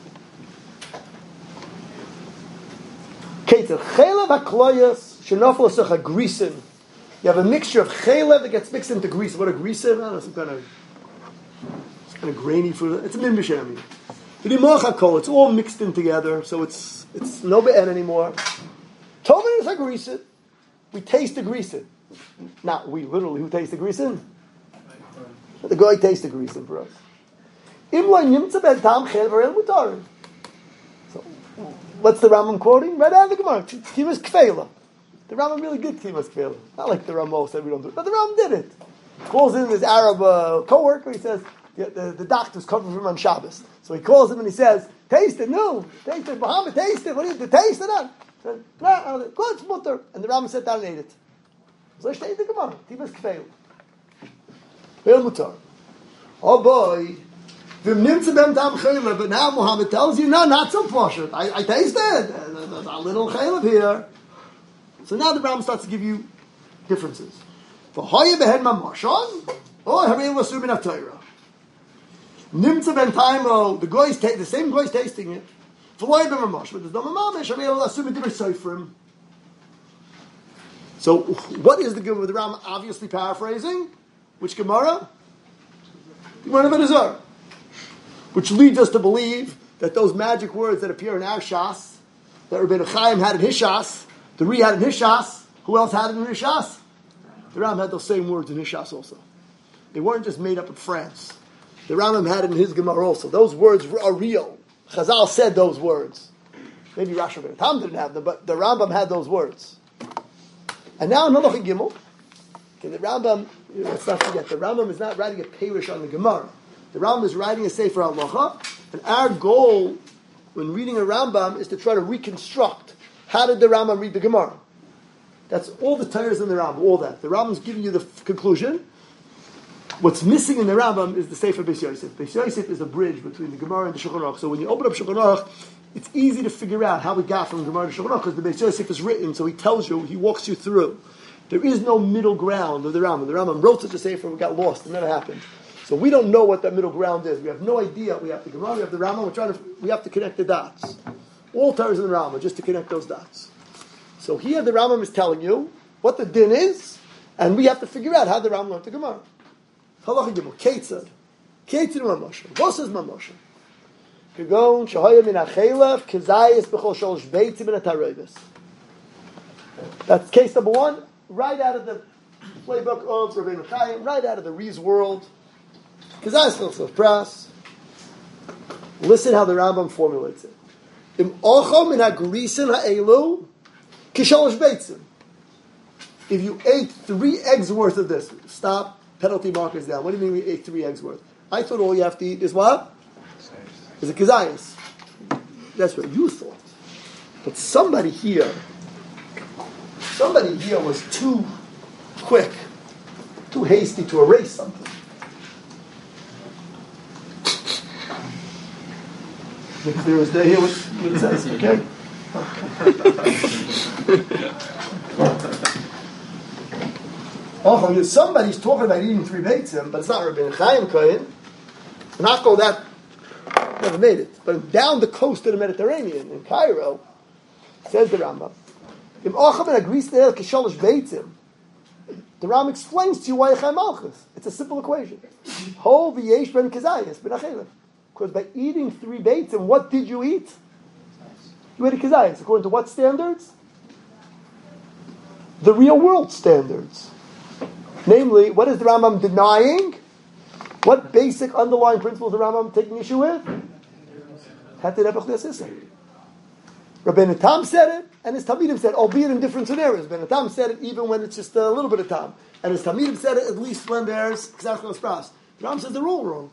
Keter chelev hakloyos shenofel asach grisin. You have a mixture of chelev that gets mixed into grease. What a grisin? I don't know, some kind of grainy food. It's a min b'shemi. The dimach hakol. It's all mixed in together, so it's no be'en anymore. Tomin is a grisin. We taste the grisin. Not we literally. Who tastes the grisin? The guy tastes the grisin for us. Imla nimtza ben tam chelev arel mutarin. So, what's the Rambam quoting? Right out of the Gemara. Tivas kfeila. The Rambam really did tivas kfeila. Not like the Rambam said we don't do it, but the Rambam did it. Calls in his Arab co-worker. He says the doctor's covering him on Shabbos. So he calls him and he says, "Taste it, no, taste it, Muhammad, taste it. What do you taste it on?" Said, "No, good, it's mutter." And the Rambam sat down and ate it. So I stayed the Gemara. Tivas kfeila. Veil mutar. Oh boy. But now Muhammad tells you, no, not so poshut. I tasted there's a little chaylev here. So now the Rambam starts to give you differences. For hoye behed mamashon, or harei l'asur min ha'torah. Nimtza ben taimo, the same guy's tasting it. For hoye ben mamash, but there's no mamash, harei l'asur min divrei soifrim. So what is the Gemara? The Rambam obviously paraphrasing. Which Gemara? Gemara ben Azar. Which leads us to believe that those magic words that appear in our Shas, that Rabbeinu Chaim had in his Shas, the Ri had in his Shas, who else had it in his Shas? The Rambam had those same words in his Shas also. They weren't just made up in France. The Rambam had it in his Gemara also. Those words are real. Chazal said those words. Maybe Rashi ben Tam didn't have them, but the Rambam had those words. And now another Gimel. Okay, the Rambam, let's not forget, the Rambam is not writing a Perish on the Gemara. The Rambam is writing a Sefer Halacha, and our goal when reading a Rambam is to try to reconstruct how did the Rambam read the Gemara. That's all the Torahs in the Rambam, all that. The Rambam's giving you the conclusion. What's missing in the Rambam is the Sefer Beis Yosef. Beis Yosef is a bridge between the Gemara and the Shulchan Aruch. So when you open up Shulchan Aruch, it's easy to figure out how we got from Gemara to Shulchan Aruch because the Beis Yosef is written, so he tells you, he walks you through. There is no middle ground of the Rambam. The Rambam wrote such a Sefer, we got lost. It never happened. So we don't know what that middle ground is. We have no idea. We have the Gemara, we have the Rambam. We have to connect the dots. All Torahs in the Rambam, just to connect those dots. So here the Rambam is telling you what the din is, and we have to figure out how the Rambam learned the Gemara. Halacha Gimel, Ketzad. Ketzad Mamosha. What is Mamosha? Kegon, Shahaya min HaChelev, Kezayis b'chol sholosh beitzim min HaTaroivos. That's case number one. Right out of the playbook of Rabbeinu Chaim, right out of the Ri's world. Kezayis b'chol pras. Listen how the Rambam formulates it. Im ochom min ha'grisin ha'elu kisholosh beitzim. If you ate 3 eggs worth of this, stop. Penalty markers down. What do you mean we ate 3 eggs worth? I thought all you have to eat is what? Is a kezayis. That's what you thought. But somebody here was too quick, too hasty to erase something. Because there was there here what it says, okay? Oh, somebody's talking about eating 3 beitzim, but it's not Rabbeinu Chaim Kohen. Not go that, never made it. But down the coast of the Mediterranean, in Cairo, says the Rambam, the Rambam explains to you why Chaim Malchus. It's a simple equation. Hol v'yesh ben kezayis ben achelev. Because by eating 3 beitzim, what did you eat? You ate a kezayis. According to what standards? The real world standards. Namely, what is the Rambam denying? What basic underlying principle is the Rambam taking issue with? Heter Rebbe Chliasisa. Rabbeinu Tam said it, and his Talmidim said, albeit in different scenarios. Rabbeinu Tam said it even when it's just a little bit of Tam. And his Talmidim said it at least when there's K'zach Pras. The Rambam says they're all wrong.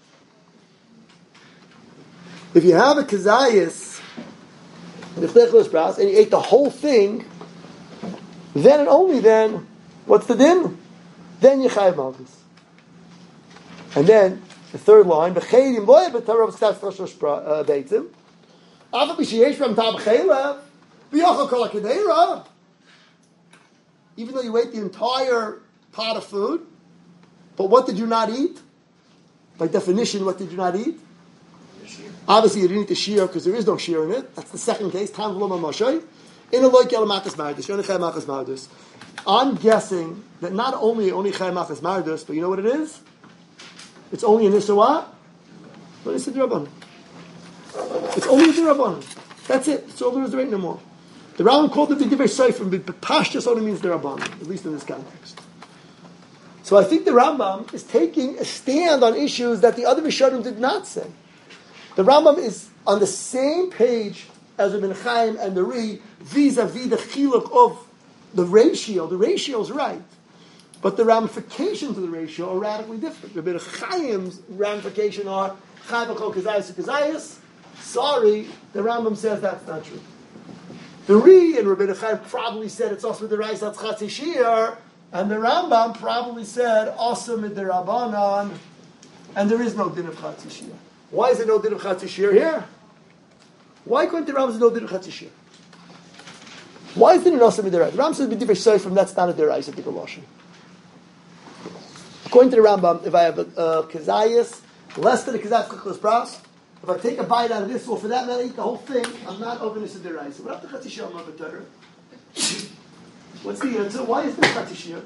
If you have a Kazayas, and you ate the whole thing, then and only then, what's the din? Then you chayav malchus. And then the third line, b'cheidim boy b'tarav ksas choshosh beitzim, afa b'sheyesh from tab chaylev, b'yochel kol ha'kedeira. Even though you ate the entire pot of food, but what did you not eat? By definition, what did you not eat? Obviously, you didn't eat the shear because there is no shear in it. That's the second case. Tam v'lo mamoshay. In a loy kel makas mardus. Only chay makas mardus. I'm guessing that not only chay makas mardus, but you know what it is? It's only an issa what? What is the Rabbanan? It's only the Rabbanan. That's it. That's all there is to it no more. The Rambam called it the Divrei Seifrim, but Pashtus only means the Rabbanan, at least in this context. So I think the Rambam is taking a stand on issues that the other Rishonim did not say. The Rambam is on the same page as Ibn Chaim and the Ri, vis-a-vis the chiluk of the ratio. The ratio is right, but the ramifications of the ratio are radically different. Ibn Chaim's ramification are Chai b'kol kazayis kazayis. Sorry, the Rambam says that's not true. The Ri and Rabbi Chaim probably said it's also the Rais Chatzati Shir, and the Rambam probably said also midirabanan, and there is no din of Chatzati Shir. Why is there no din of Chatzati Shir here? Why couldn't the Rambam say no din of Chatzati Shir? Why is there no also midirabanan? The Rambam says b'divrei seifrim, that's not a derais at the Galoshin. According to the Rambam, if I have a kazayas less than a kazayas chaklas pras, if I take a bite out of this, or for that matter, eat the whole thing, I'm not over this in the rice. What after Chatzati Shir, I'm over Torah? What's the answer? Why is this Chatzati Shir?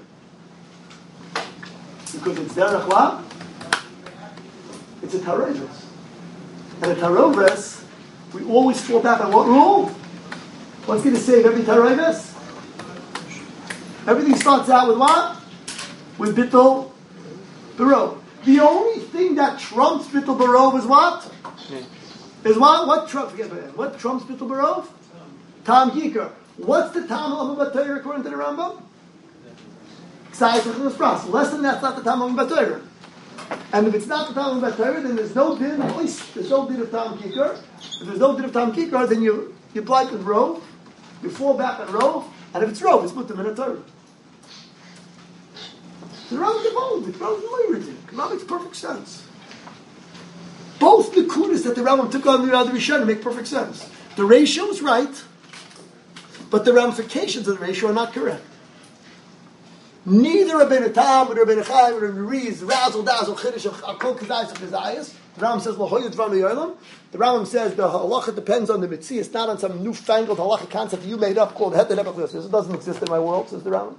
Because it's derech what? It's a taroves. And a taroves, we always fall back on what rule? What's going to save every taroves? Everything starts out with what? With bittul barov. The only thing that trumps bittul barov is what? Is what? What trumps? What trumps bittul barov? Tam Gikar. What's the Tam of Torah according to the Rambam? Less than that's not the Tam of Torah. And if it's not the Tam of Torah, then there's no din. At least there's no din of Tam Gikar. If there's no din of Tam Gikar, then you blight with rove, you fall back on rove, and if it's rove, it's mutam in a Torah. The Rambam devolved. The Rambam makes perfect sense. Both the kudas that the Rambam took on the other Rishonim make perfect sense. The ratio is right, but the ramifications of the ratio are not correct. Neither Rabbeinu Tam, or Rabbeinu Chaim, or Rabbeinu Ri is razzle dazzle chiddush of kol kazayis of kazayis. The Rambam says l'hoyed dvar me'olam. The Rambam says the halacha depends on the mitzvah. It's not on some newfangled halacha concept you made up called heter rebbe chlios. It doesn't exist in my world, says the Rambam.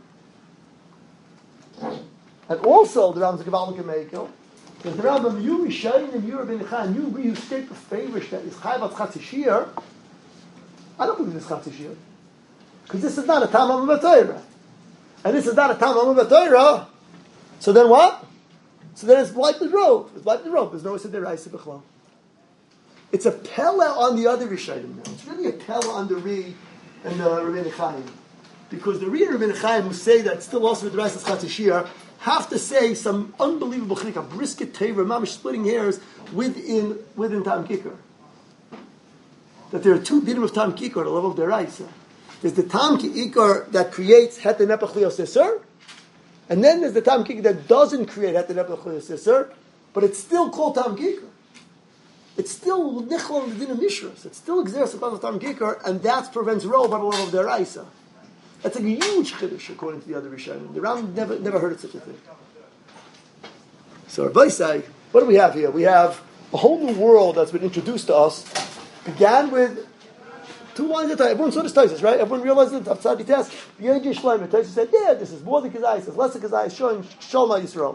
And also the Rambam's a Gavalik Mekel. Says the Rambam, you Rishayim, you Rabbeinu Chaim, you state the favorish that is chayvat Chatzati Shir. I don't believe this Chatzati Shir. Because this is not a Tam Amud B'Torah. And this is not a Tam Amud B'Torah. So then what? So then it's like the rope. It's like the rope. There's no Sidiraisa B'Chlam. It's a Pella on the other Rishayim now. It's really a Pella on the Ri and the Rabbeinu Chaim. Because the Ri and Rabbeinu Chaim who say that still also with the Reis Chatzati Shir have to say some unbelievable chlik, a brisket tever, mamish splitting hairs within Tam Kikar. That there are two dinim of Tam Kikar at the level of the Raisa. There's the Tam Kikar that creates Het Nepech Lios Isser, and then there's the Tam Kikar that doesn't create Het Nepech Lios Isser, but it's still called Tam Kikar. It's still Nichol of the Din of Mishras. It still exists above Tam Kikar, and that prevents Rov at the level of the Raisa. That's like a huge chiddush according to the other Rishonim. The Ram never heard of such a thing. So Rabbi say, what do we have here? We have a whole new world that's been introduced to us. Began with 2 lines at a time. Everyone saw this Taisus, right? Everyone realized it. After the test, Taisus said, yeah, this is more than Kazayis, it's less than Kazayis, showing Shalom Yisrael.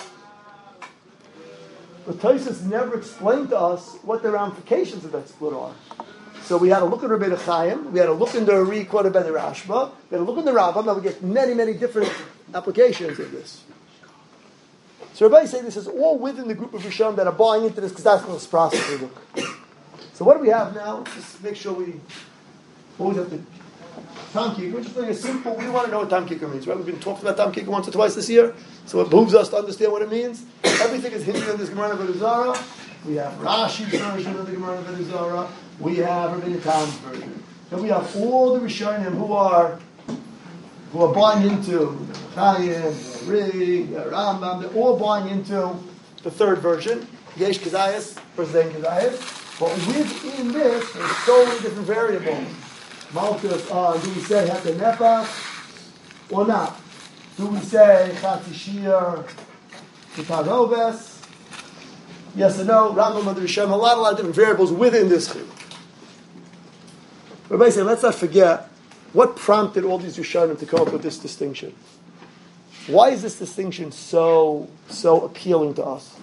But Taisus never explained to us what the ramifications of that split are. So we had to look at Rabbeinu Chaim, we had to look in the Ri quoted by the Rashba, we had to look in the Rambam, and we get many, many different applications of this. So Rabbi say this is all within the group of Rishonim that are buying into this because that's what it's process. So what do we have now? Just make sure we always have to Tam Kicker. We're just doing a simple. We want to know what Tam Kicker means, right? We've been talking about Tam Kicker once or twice this year, so it behooves us to understand what it means. Everything is hinted in this Gemara Avodah Zarah. We have Rashi's version of the Gemara Avodah Zarah. We have Rabbi Tam's version. Then we have all the Rishonim who are buying into Chaim, Rig, Rambam. They're all buying into the third version, Yesh Kazayas versus Ein Kazayas. But within this, there's so many different variables. Malchus, do we say Heter Nefach or not? Do we say Chatzi Shir Kitaroves? Yes or no? Rambam Ad Rishonim, a lot of different variables within this chiluk. Rabbi say, let's not forget what prompted all these Rishonim to come up with this distinction. Why is this distinction so appealing to us?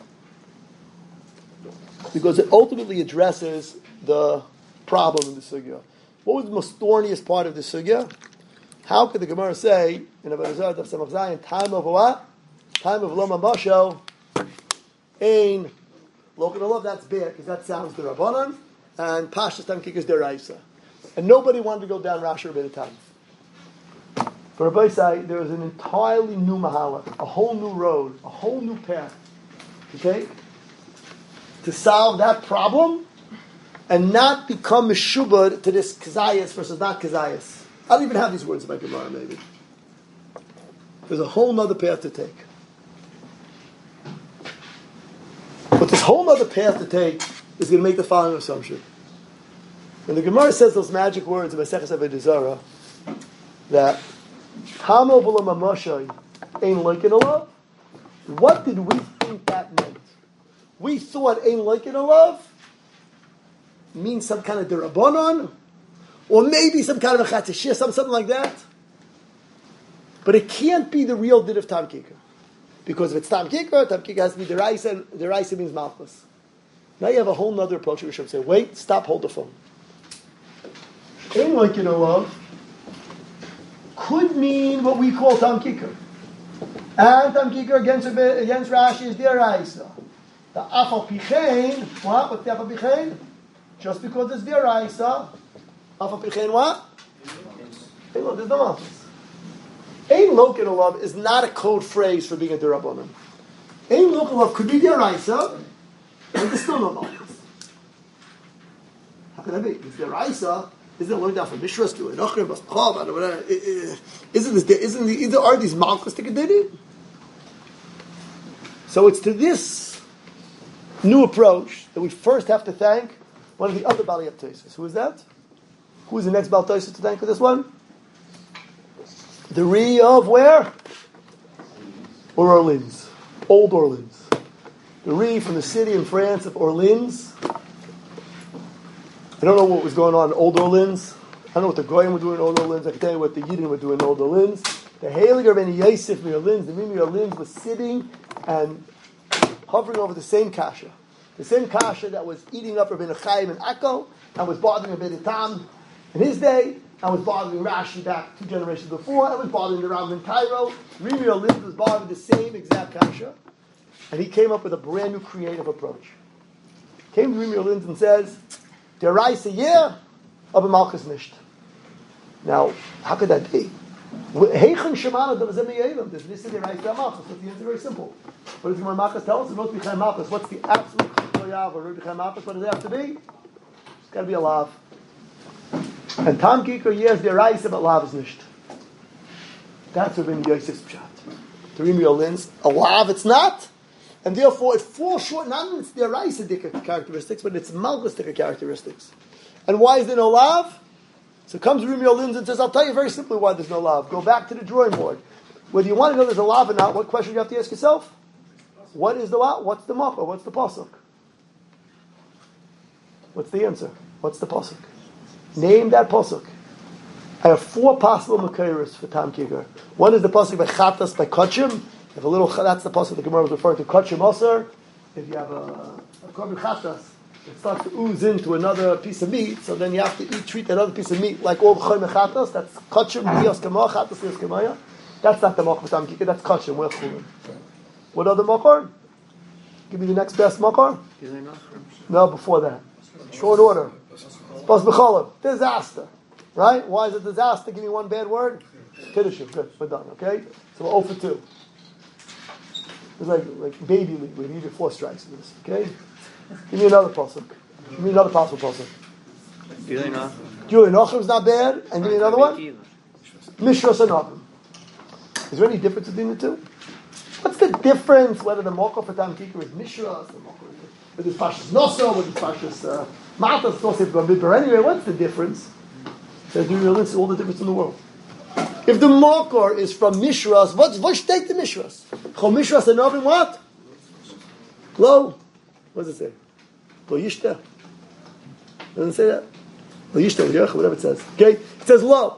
Because it ultimately addresses the problem in the sugya. What was the most thorniest part of the sugya? How could the Gemara say in Avodah Zarah Daf Samach Zayin, time of what? Time of Loma Masho, Ein Lokan Olav, that's bad because that sounds the Rabbanan, and Pashas Tam Kikas Deraisa. And nobody wanted to go down Rashi Rabbeinu Tam. For Rabbi Say, there is an entirely new mahala, a whole new road, a whole new path to take to solve that problem and not become meshubad to this kazayas versus not kazayas. I don't even have these words in my Gemara, maybe. There's a whole other path to take. But this whole other path to take is going to make the following assumption. When the Gemara says those magic words in Maseches Avodah Zarah, that Hamo v'lo mamashai ein loikin alav, what did we think that meant? We thought ein loikin alav means some kind of derabanan, or maybe some kind of a chatzishir, something like that. But it can't be the real din of Tam Kicker. Because if it's Tam Kicker has to be deraisa, and deraisa means malchus. Now you have a whole other approach. We should say, wait, stop, hold the phone. Ein loikin alav could mean what we call Tam Kicker. And Tam Kicker against Rashi is deraisa. The Afal Pichein, what? What's the Afal Pichein? Just because it's deraisa, Afal Pichein what? Hey, look, there's no malchus. Ein lokin alav is not a code phrase for being a derabanan. Ein lokin alav could be deraisa, and there's still no malchus. How can that be? It's deraisa. Isn't it learned out from Mishras to Enochim, Baschav, whatever? Are these malchus to continue? So it's to this new approach that we first have to thank one of the other Bali Abtesis. Who is that? Who is the next Bali Abtesis to thank for this one? The Re of where? Orleans. Old Orleans. The Re from the city in France of Orleans. I don't know what was going on in Old Orleans. I don't know what the Goyim were doing in Old Orleans. I can tell you what the Yidden were doing in Old Orleans. The Heiliger Ben Yosef Orleans, the Mimi Orleans, was sitting and hovering over the same kasha. The same kasha that was eating up Rabbeinu Chaim and Akko, and was bothering Rabbeinu Tam in his day, and was bothering Rashi back 2 generations before, and was bothering the Rambam in Cairo. Mimi Orleans was bothering the same exact kasha. And he came up with a brand new creative approach. Came to Mimi Orleans and says, Deraisa yeah, aber malchus nicht. Now, how could that be? Heichen shemana d'vazem ye'elam. There's this deraisa malchus. So the answer is very simple. What does Gemara Malchus tell us? It's not b'chay malchus. What's the absolute chayyav or b'chay malchus? What does it have to be? It's got to be a lav. And Tam Kicker yes deraisa, but lav is nicht. That's what Rabbeinu Yosef's pshat. To Rimi Orleans, a lav it's not. And therefore, it falls short not in its deraisa characteristics, but its malchustic characteristics. And why is there no lav? So comes Rimi Orleans and says, I'll tell you very simply why there's no lav. Go back to the drawing board. Whether you want to know there's a lav or not, what question do you have to ask yourself? What is the lav? What's the macha? What's the pasuk? What's the answer? What's the pasuk? Name that pasuk. I have 4 possible makairos for Tam Kicker. One is the pasuk by Chatas by Kachim. If a little, that's the pasuk the Gemara was referring to. Kachim Osir. If you have a korban chatas, it starts to ooze into another piece of meat. So then you have to treat that other piece of meat like all the choyme chatas. That's kachim liyos kamah chatas liyos kamaya. That's not the makar for Tam Kikar, that's kachim, we're chulin. What other makar? Give me the next best makar. No, before that. Short order. Bas b'cholav. Disaster. Right? Why is it disaster? Give me one bad word. Kiddushim. Good. We're done. Okay? So we're 0 for 2. It's like baby league. We needed 4 strikes for this. Okay? Give me another pasuk. Give me another possible pasuk. Julian Nachum is not bad. And give me another one. Mishras Anachim. Is there any difference between the two? What's the difference whether the makar for Tam Kikar is Mishras, the makar whether it's Pashas Noso, whether it's Pashas Matas, Noso, anyway, what's the difference? So do you realize all the difference in the world? If the makar is from Mishras, what's take the Mishras? Chol Mishras Anachim what? Lo. What does it say? Lo Yishta. Doesn't say that. Lo Yishta, Lo Yocha, whatever it says. Okay? It says Lo.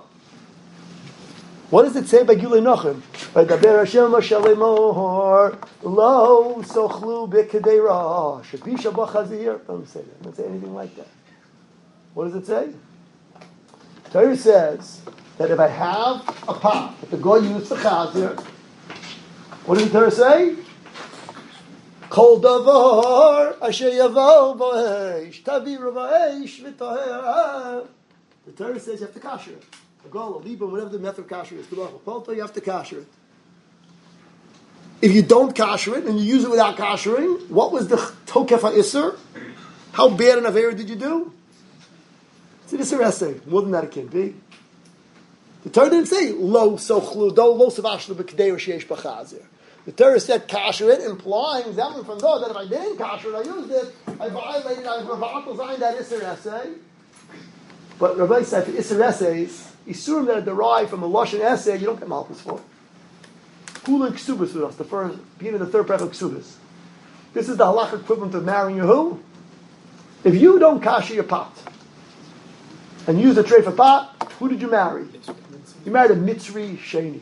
What does it say by Gilei Nachum? By Daber Hashem Moshe Lemor Lo Sochlu B'Kedei Ra Shapisha B'Chazir. Doesn't say that. Doesn't say anything like that. What does it say? Torah says that if I have a pot that the guy used for Chazir, what does the Torah say? Kol Davar Asher Yavo B'Eish Taviru B'Eish V'Toher. The Torah says you have to kasher it. A goal, a libra, whatever the method of kasher is, you have to kasher it. If you don't kasher it and you use it without kashering, what was the tokef ha'isser? How bad an avera did you do? It's an isser essay. More than that it can be. The Torah didn't say lo sochlu, do lo savashlu b'kdei or sheyesh b'chazir. The Torah said kasher it, implying that from though that if I didn't kasher it, I used it, I violated, I revatal that isser essay. But Rabbi said for isser essays, Isurim that are derived from a Lashon essay, you don't get malchus for. Kula ksubas with us, the first, beginning of the third paragraph ksubas. This is the halacha equivalent of marrying your who? If you don't kasher your pot and use a tray for pot, who did you marry? You married a Mitzri Sheni.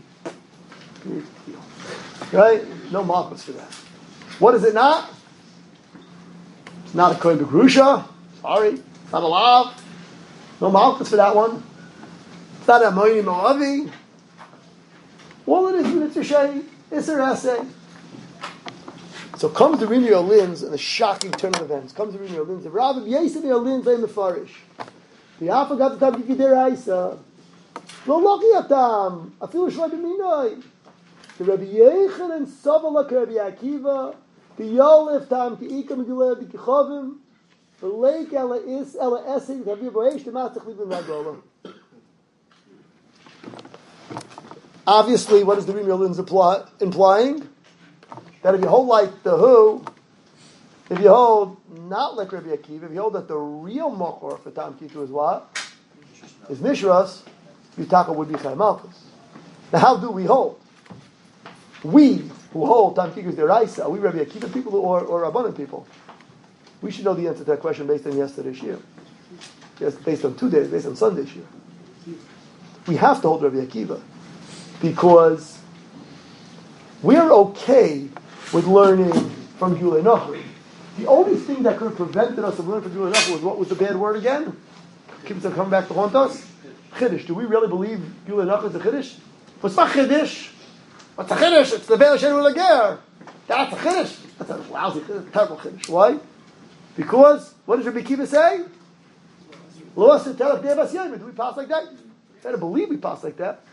Right? No malchus for that. What is it not? It's not a kohen b'grusha. Sorry. It's not a lav. No malchus for that one. It's not a Moini Moavi. All it is a Shei. It's a essay. So comes the Rini Olins and a shocking turn of events. Comes the Rini Olins. The Rabbi Yesemi Olins ain't Mefarish. The Alpha got the Tabki Gider Isa. Lo Loki Atam. I feel Shloim Minoi. The Rabbi Yechon and Savala Rabbi Akiva. The Yolef Tam Ki Ikam Gileh Bikichovim. The Lake Ela Is Ela Esig. The Rabbi Boesh the Matzach Libin Ragola. Obviously, what is the Rini Olins implying? That if you hold like the who, if you hold not like Rabbi Akiva, if you hold that the real makor for Tam Kikar is what? Is Mishras, Yutaka would be Chai Malchus. Now how do we hold? We who hold Tam Kikar is Deraisa, are we Rabbi Akiva people or Rabbanan people? We should know the answer to that question based on yesterday's year. Yes, based on 2 days, based on Sunday's year. We have to hold Rabbi Akiva because we're okay with learning from Gilei Nachum. The only thing that could have prevented us from learning from Gilei Nachum was what was the bad word again? Keeps on coming back to haunt us. Chiddush. Do we really believe Gilei Nachum is a Chiddush? What's not Chiddush? What's a Chiddush? It's the Be'er Shem Lager. That's a Chiddush. That's a lousy Chiddush, terrible Chiddush. Why? Because what does Rabbi Akiva say? Lo aser terach de'avas yomim. Do we pass like that? Better believe we pass like that.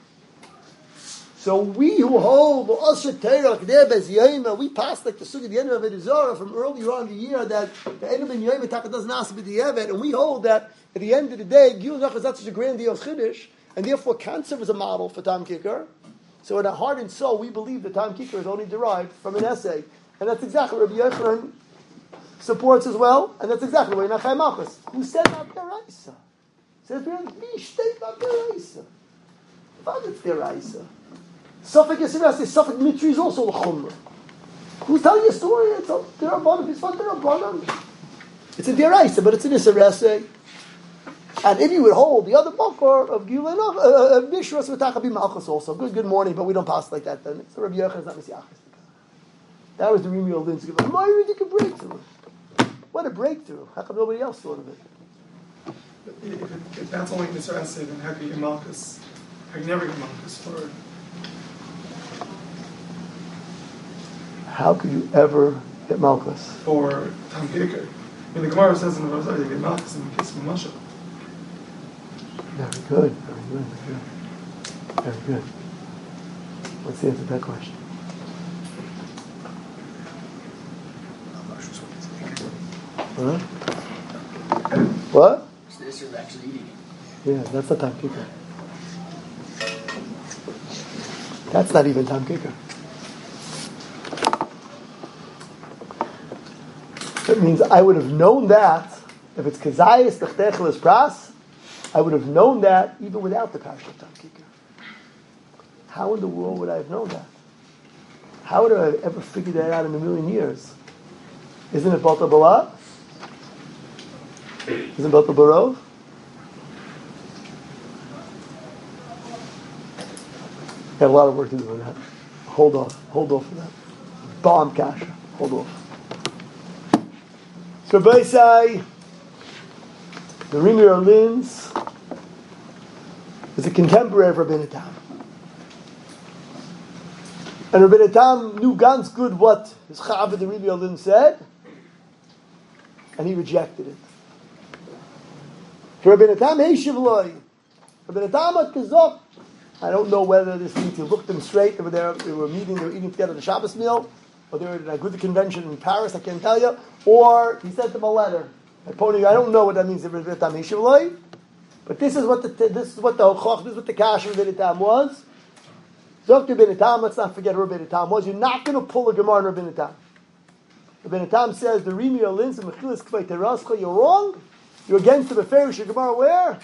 So we who hold lo aser terach de'avas yomim, we pass like the sugi the end of Avodah from earlier on in the year that the end of yomim taka doesn't ask to be the evet, and we hold that at the end of the day, Gilei Nachum is not such a grandiose chiddush, and therefore cancer is a model for Tam Kikar. So in our heart and soul, we believe that Tam Kikar is only derived from an essay, and that's exactly what Rabbi Yochanan supports as well, and that's exactly what Nachai Malchus, who said not deraisa. Says we have mishtei not deraisa. But it's deraisa. Suffolk Yisrael says Suffolk Mitri is also the chumrah. Who's telling you a story? It's a derabbanan. It's not derabbanan. It's a deraisa, but it's an Yisrael. And if you would hold the other makor of Gilei Nachum, Mishras v'taka be Malchus also. Good morning, but we don't pass like that. Then so Rabbi Yochanan is not Mesiachas. That was the Rini Olins. My ridiculous breakthrough. What a breakthrough. How come nobody else thought of it? If that's only Mr. Essay, then how can you get Malchus? How can you never get Malchus for How could you ever get Malchus? For Tam Kicker. I mean, the Gemara says in the Rosari, you get Malchus and Kiss Moshe. Very good, very good, very good. Very good. What's the answer to that question? Huh? What? It's the issue of actually eating it. Yeah, that's not Tam Kicker. That's not even Tam Kicker. That means I would have known that if it's Kazayas Techtechel is Pras, I would have known that even without the Parsha of Tam Kicker. How in the world would I have known that? How would I have ever figured that out in a million years? Isn't it Balta Bala? Isn't it Balta Barov? I have a lot of work to do on that. Hold off for that. Bomb Kasha. Hold off. So Beisai, the Rimir Lins is a contemporary of Rabbeinu Tam. And Rabbeinu Tam knew ganz good what his Chav, the Rimir Lins, said, and he rejected it. For Rabbeinu Tam, Heishiv Loi. Rabbeinu Tam had gesagt, I don't know whether this means he looked them straight. They were there, they were eating together at the Shabbos meal, or they were at a good convention in Paris, I can't tell you, or he sent them a letter. I don't know what that means, but this is what the Hochach, this is what the Kash of Rabbeinu Tam was. Dr. Rabbeinu Tam, let's not forget who Rabbeinu Tam was. You're not going to pull a Gemara in Rabbeinu Tam. Rabbeinu Tam says, the Rimi or Lins and Mechilas Kvay Terascha, you're wrong. You're against the Beferish Gemara where?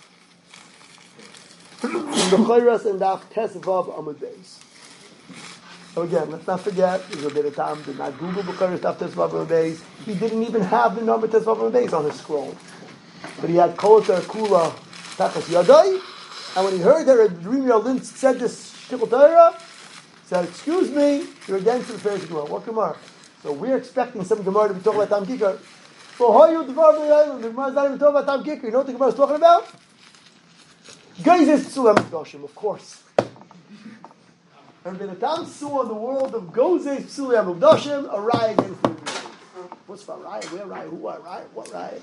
In the Chayras and Daf Tesvav Amud Beis. So again, let's not forget, Rabbeinu Tam did not Google Bechayras Daf Tesvav Amud Beis. He didn't even have the number Tesvav Amud Beis on his scroll. But he had Kolata Kula Tachas Yadai, and when he heard that Rimi Lin said this Shtickle Torah, he said, excuse me, you're against the Beferish Gemara. What Gemara? So we're expecting some Gemara to be talking about Tam Kicker. So how you the Gemara is not even talking about Tam Kicker. You know what the Gemara is talking about? Geizes Psulam Gdoshim, of course. And Rabbeinu Tam saw in the world of Gozes Psulam Gdoshim a riot against the Jews. What's for riot? Where riot? Who what riot? What riot?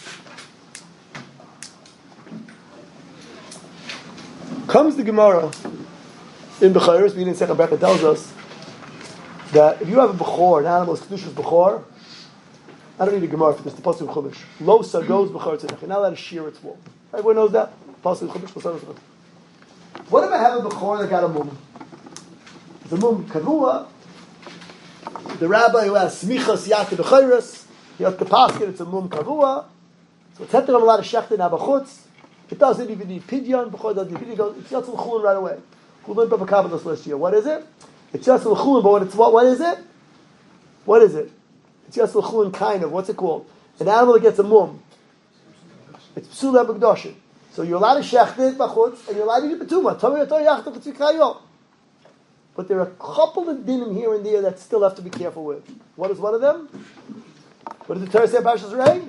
Comes the Gemara in Bechayros, beginning in Second Bracha, tells us that if you have a Bechor, an animal is Kedushas Bechor, I don't need a Gemara for this, the Pasuk Chumash. Losa goes Bechor Tzedach. You're not allowed to shear its wool. Everyone knows that. What if I have a Bechor that got a mum? The mum Kavua, the rabbi who has Smichas Yat Bechayros, he has Kapasket, it's a mum Kavua. So it's had to have a lot of Shechtin Abachutz. It doesn't even need Pidyon, Bechor doesn't need Pidyon, it's Yatzul Chulun right away. Chulun Papa Kabbalah last year. What is it? It's Yatzul Chulun, but what is it? What is it? It's Yatzul Chulun kind of. What's it called? An animal that gets a mum. It's Psula B'Gdoshim. So you're allowed to shechted b'chutz, and you're allowed to eat betuma. But there are a couple of dinim here and there that still have to be careful with. What is one of them? What does the Torah say about Parshas Re'eh?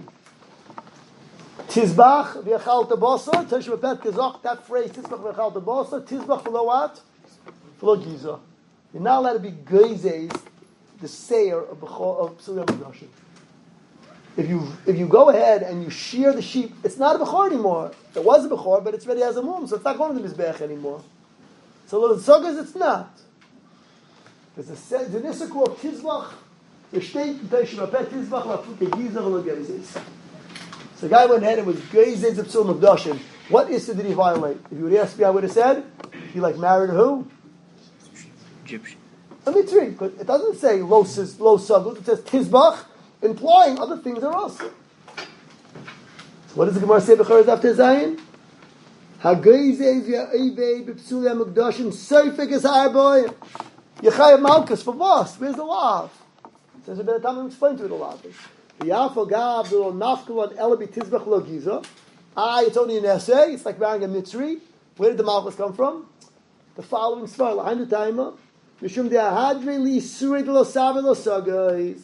Tizbach v'yachal tabasa. Torah Shabbat Gezok, that phrase, Tizbach v'yachal tabasa. Tizbach for what? For giza. You're not allowed to be geizes, the sayer of Psulim B'Gdoshim. If you go ahead and you shear the sheep, it's not a Bechor anymore. It was a Bechor, but it's already has a mum, so it's not going to the Mizbech anymore. So the Sogas, it's not. There's a Nisaku of Tizbach, the state in Teishim Apet Tizbach, Lafut Gezach Lo Gezes. So the guy went ahead and was Gezes of Psulim B'Gdoshim. What Issa did he violate? If you would ask me, I would have said, he married who? Egyptian. A Mitzri, but it doesn't say Lo Sagut, it says Tizbach, implying other things are also. So what does the Gemara say B'Choros after Zayin? Ha'geizez ya'ivei b'psuli ha'mukdashim soifik es ha'arboy. Yechayev Malkus for what? Where's the law? Says Rabbeinu Tam will explain to it a lot. V'yafo gav v'lo nafkel on ela b'tizbach lo giza. It's only an essay. It's like marrying a Mitzri. Where did the Malkus come from? The following svar. L'hainu taima. Mishum de'ahadre li surei lo saveh lo sagais.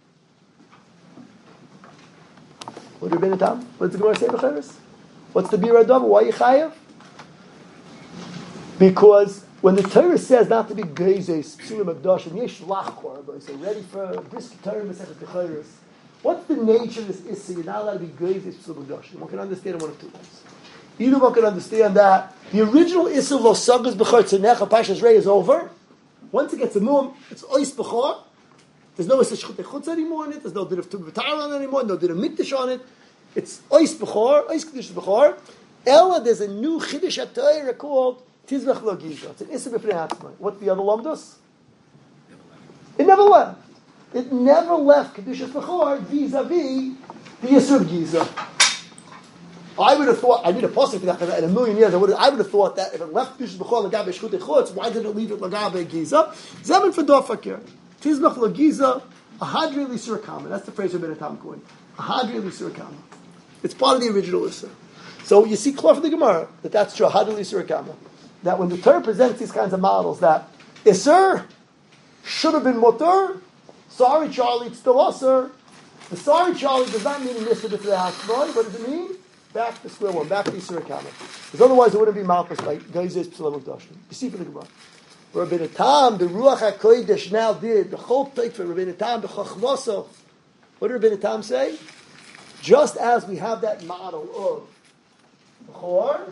What did Rabbeinu Tam? What does the Gemara say B'Choros? What's the Bir Adov? Why you chayav? Because When the Torah says not to be geizes, psulim akdosh, and yesh lachkor, but it's ready for this Torah mesechet techayrus. What's the nature of this issa? You're not allowed to be geizes, psulim akdosh. One can understand in one of two ways. Either one can understand that the original issa lo sagas b'chor tzenecha pashas rei is over. Once it gets a mum, it's ois b'chor. There's no issa shchut echutz anymore on it. There's no din of tubb'tar on it anymore. No din of mikdash on it. It's ois b'chor, ois kedush b'chor. Ella, there's a new chiddush HaTorah called Tizbech Lo Giza. It's an issa b'fnei atzmai. What the other lamdas? It never left. It never left kedushas b'chor vis-a-vis the issa of Giza. I would have thought, I need a pasuk for that, because in a million years I would have thought that if it left kedushas b'chor l'gabe shchut echutz, why did it leave it l'gabe Giza? Zemen fador fakir. Tizbech Lo Giza, ahadri l'isur kama. That's the phrase of Ben Atam coin. Ahadri l'isur kama. It's part of the original issa. So you see clear from the Gemara that that's true. Hadali Surakama. That when the Torah presents these kinds of models, that Isser should have been Mutter, sorry Charlie, it's still Usser. The sorry Charlie does not mean Isser to the Hashmoy. What does it mean? Back to square one, back to Surakama. Because otherwise it wouldn't be Malchus like Geizes Psalam Ukdashim. You see from the Gemara. Rabbeinu Tam, the Ruach HaKodesh now did the whole take for Rabbeinu Tam, the Chachmoso. What did Rabbeinu Tam say? Just as we have that model of Chor,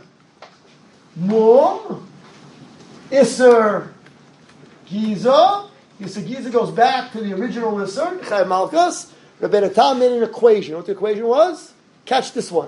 Mum, Isser, Giza. Isser Giza goes back to the original Isser, Chai Malchus. Rabbeinu Tam made an equation. You know what the equation was? Catch this one.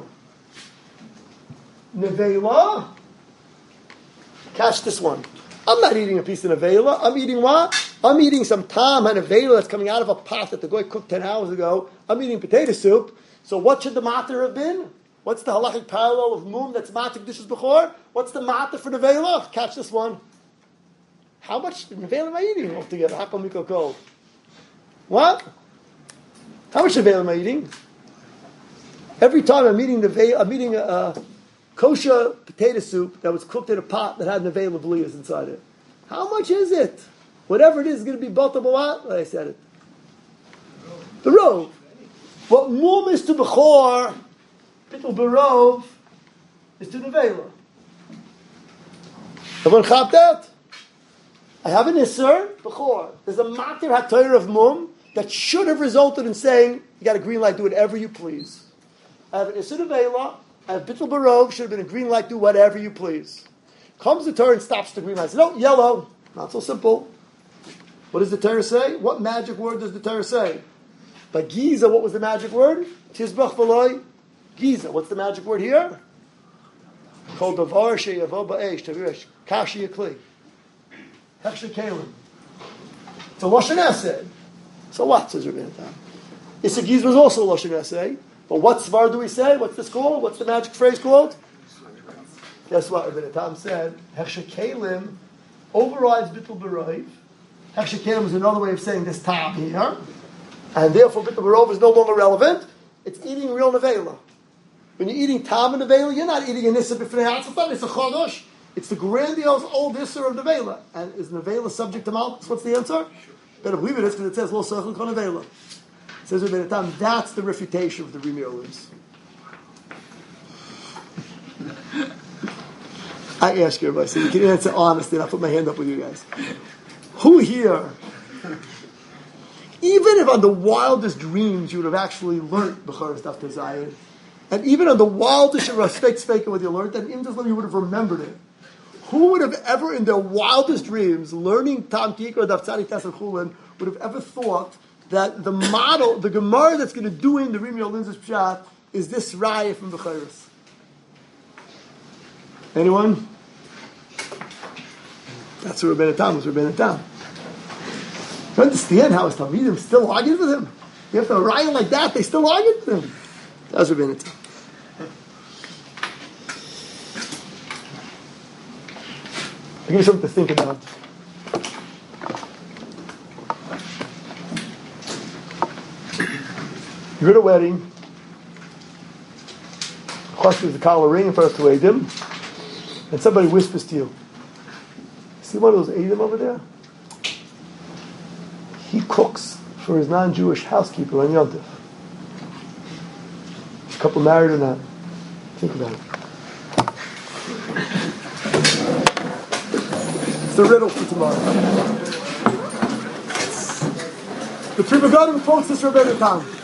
Nevela. Catch this one. I'm not eating a piece of nevela. I'm eating what? I'm eating some tam and nevela that's coming out of a pot that the guy cooked 10 hours ago. I'm eating potato soup. So what should the matter have been? What's the halachic parallel of mum that's matik dishes before? What's the matter for nevela? Catch this one. How much nevela am I eating altogether? Hakol mikol kol. What? How much nevela am I eating? Every time I'm eating a kosher potato soup that was cooked in a pot that had nevela bliyas inside it. How much is it? Whatever it is going to be built up a lot. I said it. The robe. What mum is to bechor, Bittul Barov is to nevela. Everyone chop that? I have an Isser, Bechor. There's a Matir HaTorah of Mum that should have resulted in saying, you got a green light, do whatever you please. I have an Isser nevela, I have Bittul Barov, should have been a green light, do whatever you please. Comes the Torah and stops the green light. Says, no, yellow. Not so simple. What does the Torah say? What magic word does the Torah say? By Giza, what was the magic word? Tizbach v'loi Giza. What's the magic word here? Kol davar sheyavo ba'esh tavirish kashi yakli hechshe kalim. It's a lashon essay. So what? Says Rabbeinu Tam. Issa Giza was also a lashon essay. But what svar do we say? What's this called? What's the magic phrase called? Guess what? Rabbeinu Tam said hechshe kalim overrides bittul b'raiv. Hechshe kalim is another way of saying this tam here, and therefore bittul b'raiv is no longer relevant. It's eating real nevela. When you're eating tam and nevela, you're not eating a nissa b'fnei hatzafan. It's a chodosh. It's the grandiose old isser of nevela. And is nevela subject to malchus? What's the answer? Better believe it is because it says lo sechel kol nevela. It says Rabbeinu Tam. That's the refutation of the Rimi Olims. I ask you, everybody, so you can answer honestly, and I'll put my hand up with you guys. Who here, even if on the wildest dreams you would have actually learnt Becharas Daf Tezayin, and even on the wildest respect speaking with you learned, and even just you would have remembered it, who would have ever in their wildest dreams, learning Tam Kikra Daf Tzadi Tes Chulin, would have ever thought that the model, the Gemara that's going to do in the Rimi Olin's Pshat is this Raya from Becharas? Anyone? That's what Rabbeinu Tam was. Rabbeinu Tam. You understand how his Talmidim still argued with him? You have to Raya like that, they still argued with him. That's Rabbeinu Tam. I'll give you something to think about. You're at a wedding. Of course, there's a collar ring in front of two Eidim, and somebody whispers to you, see one of those Eidim over there? He cooks for his non-Jewish housekeeper on Yom Tov. Is the couple married or not? Think about it. the riddle for tomorrow. The Pri Megadim quotes this Rebbeinu Tam.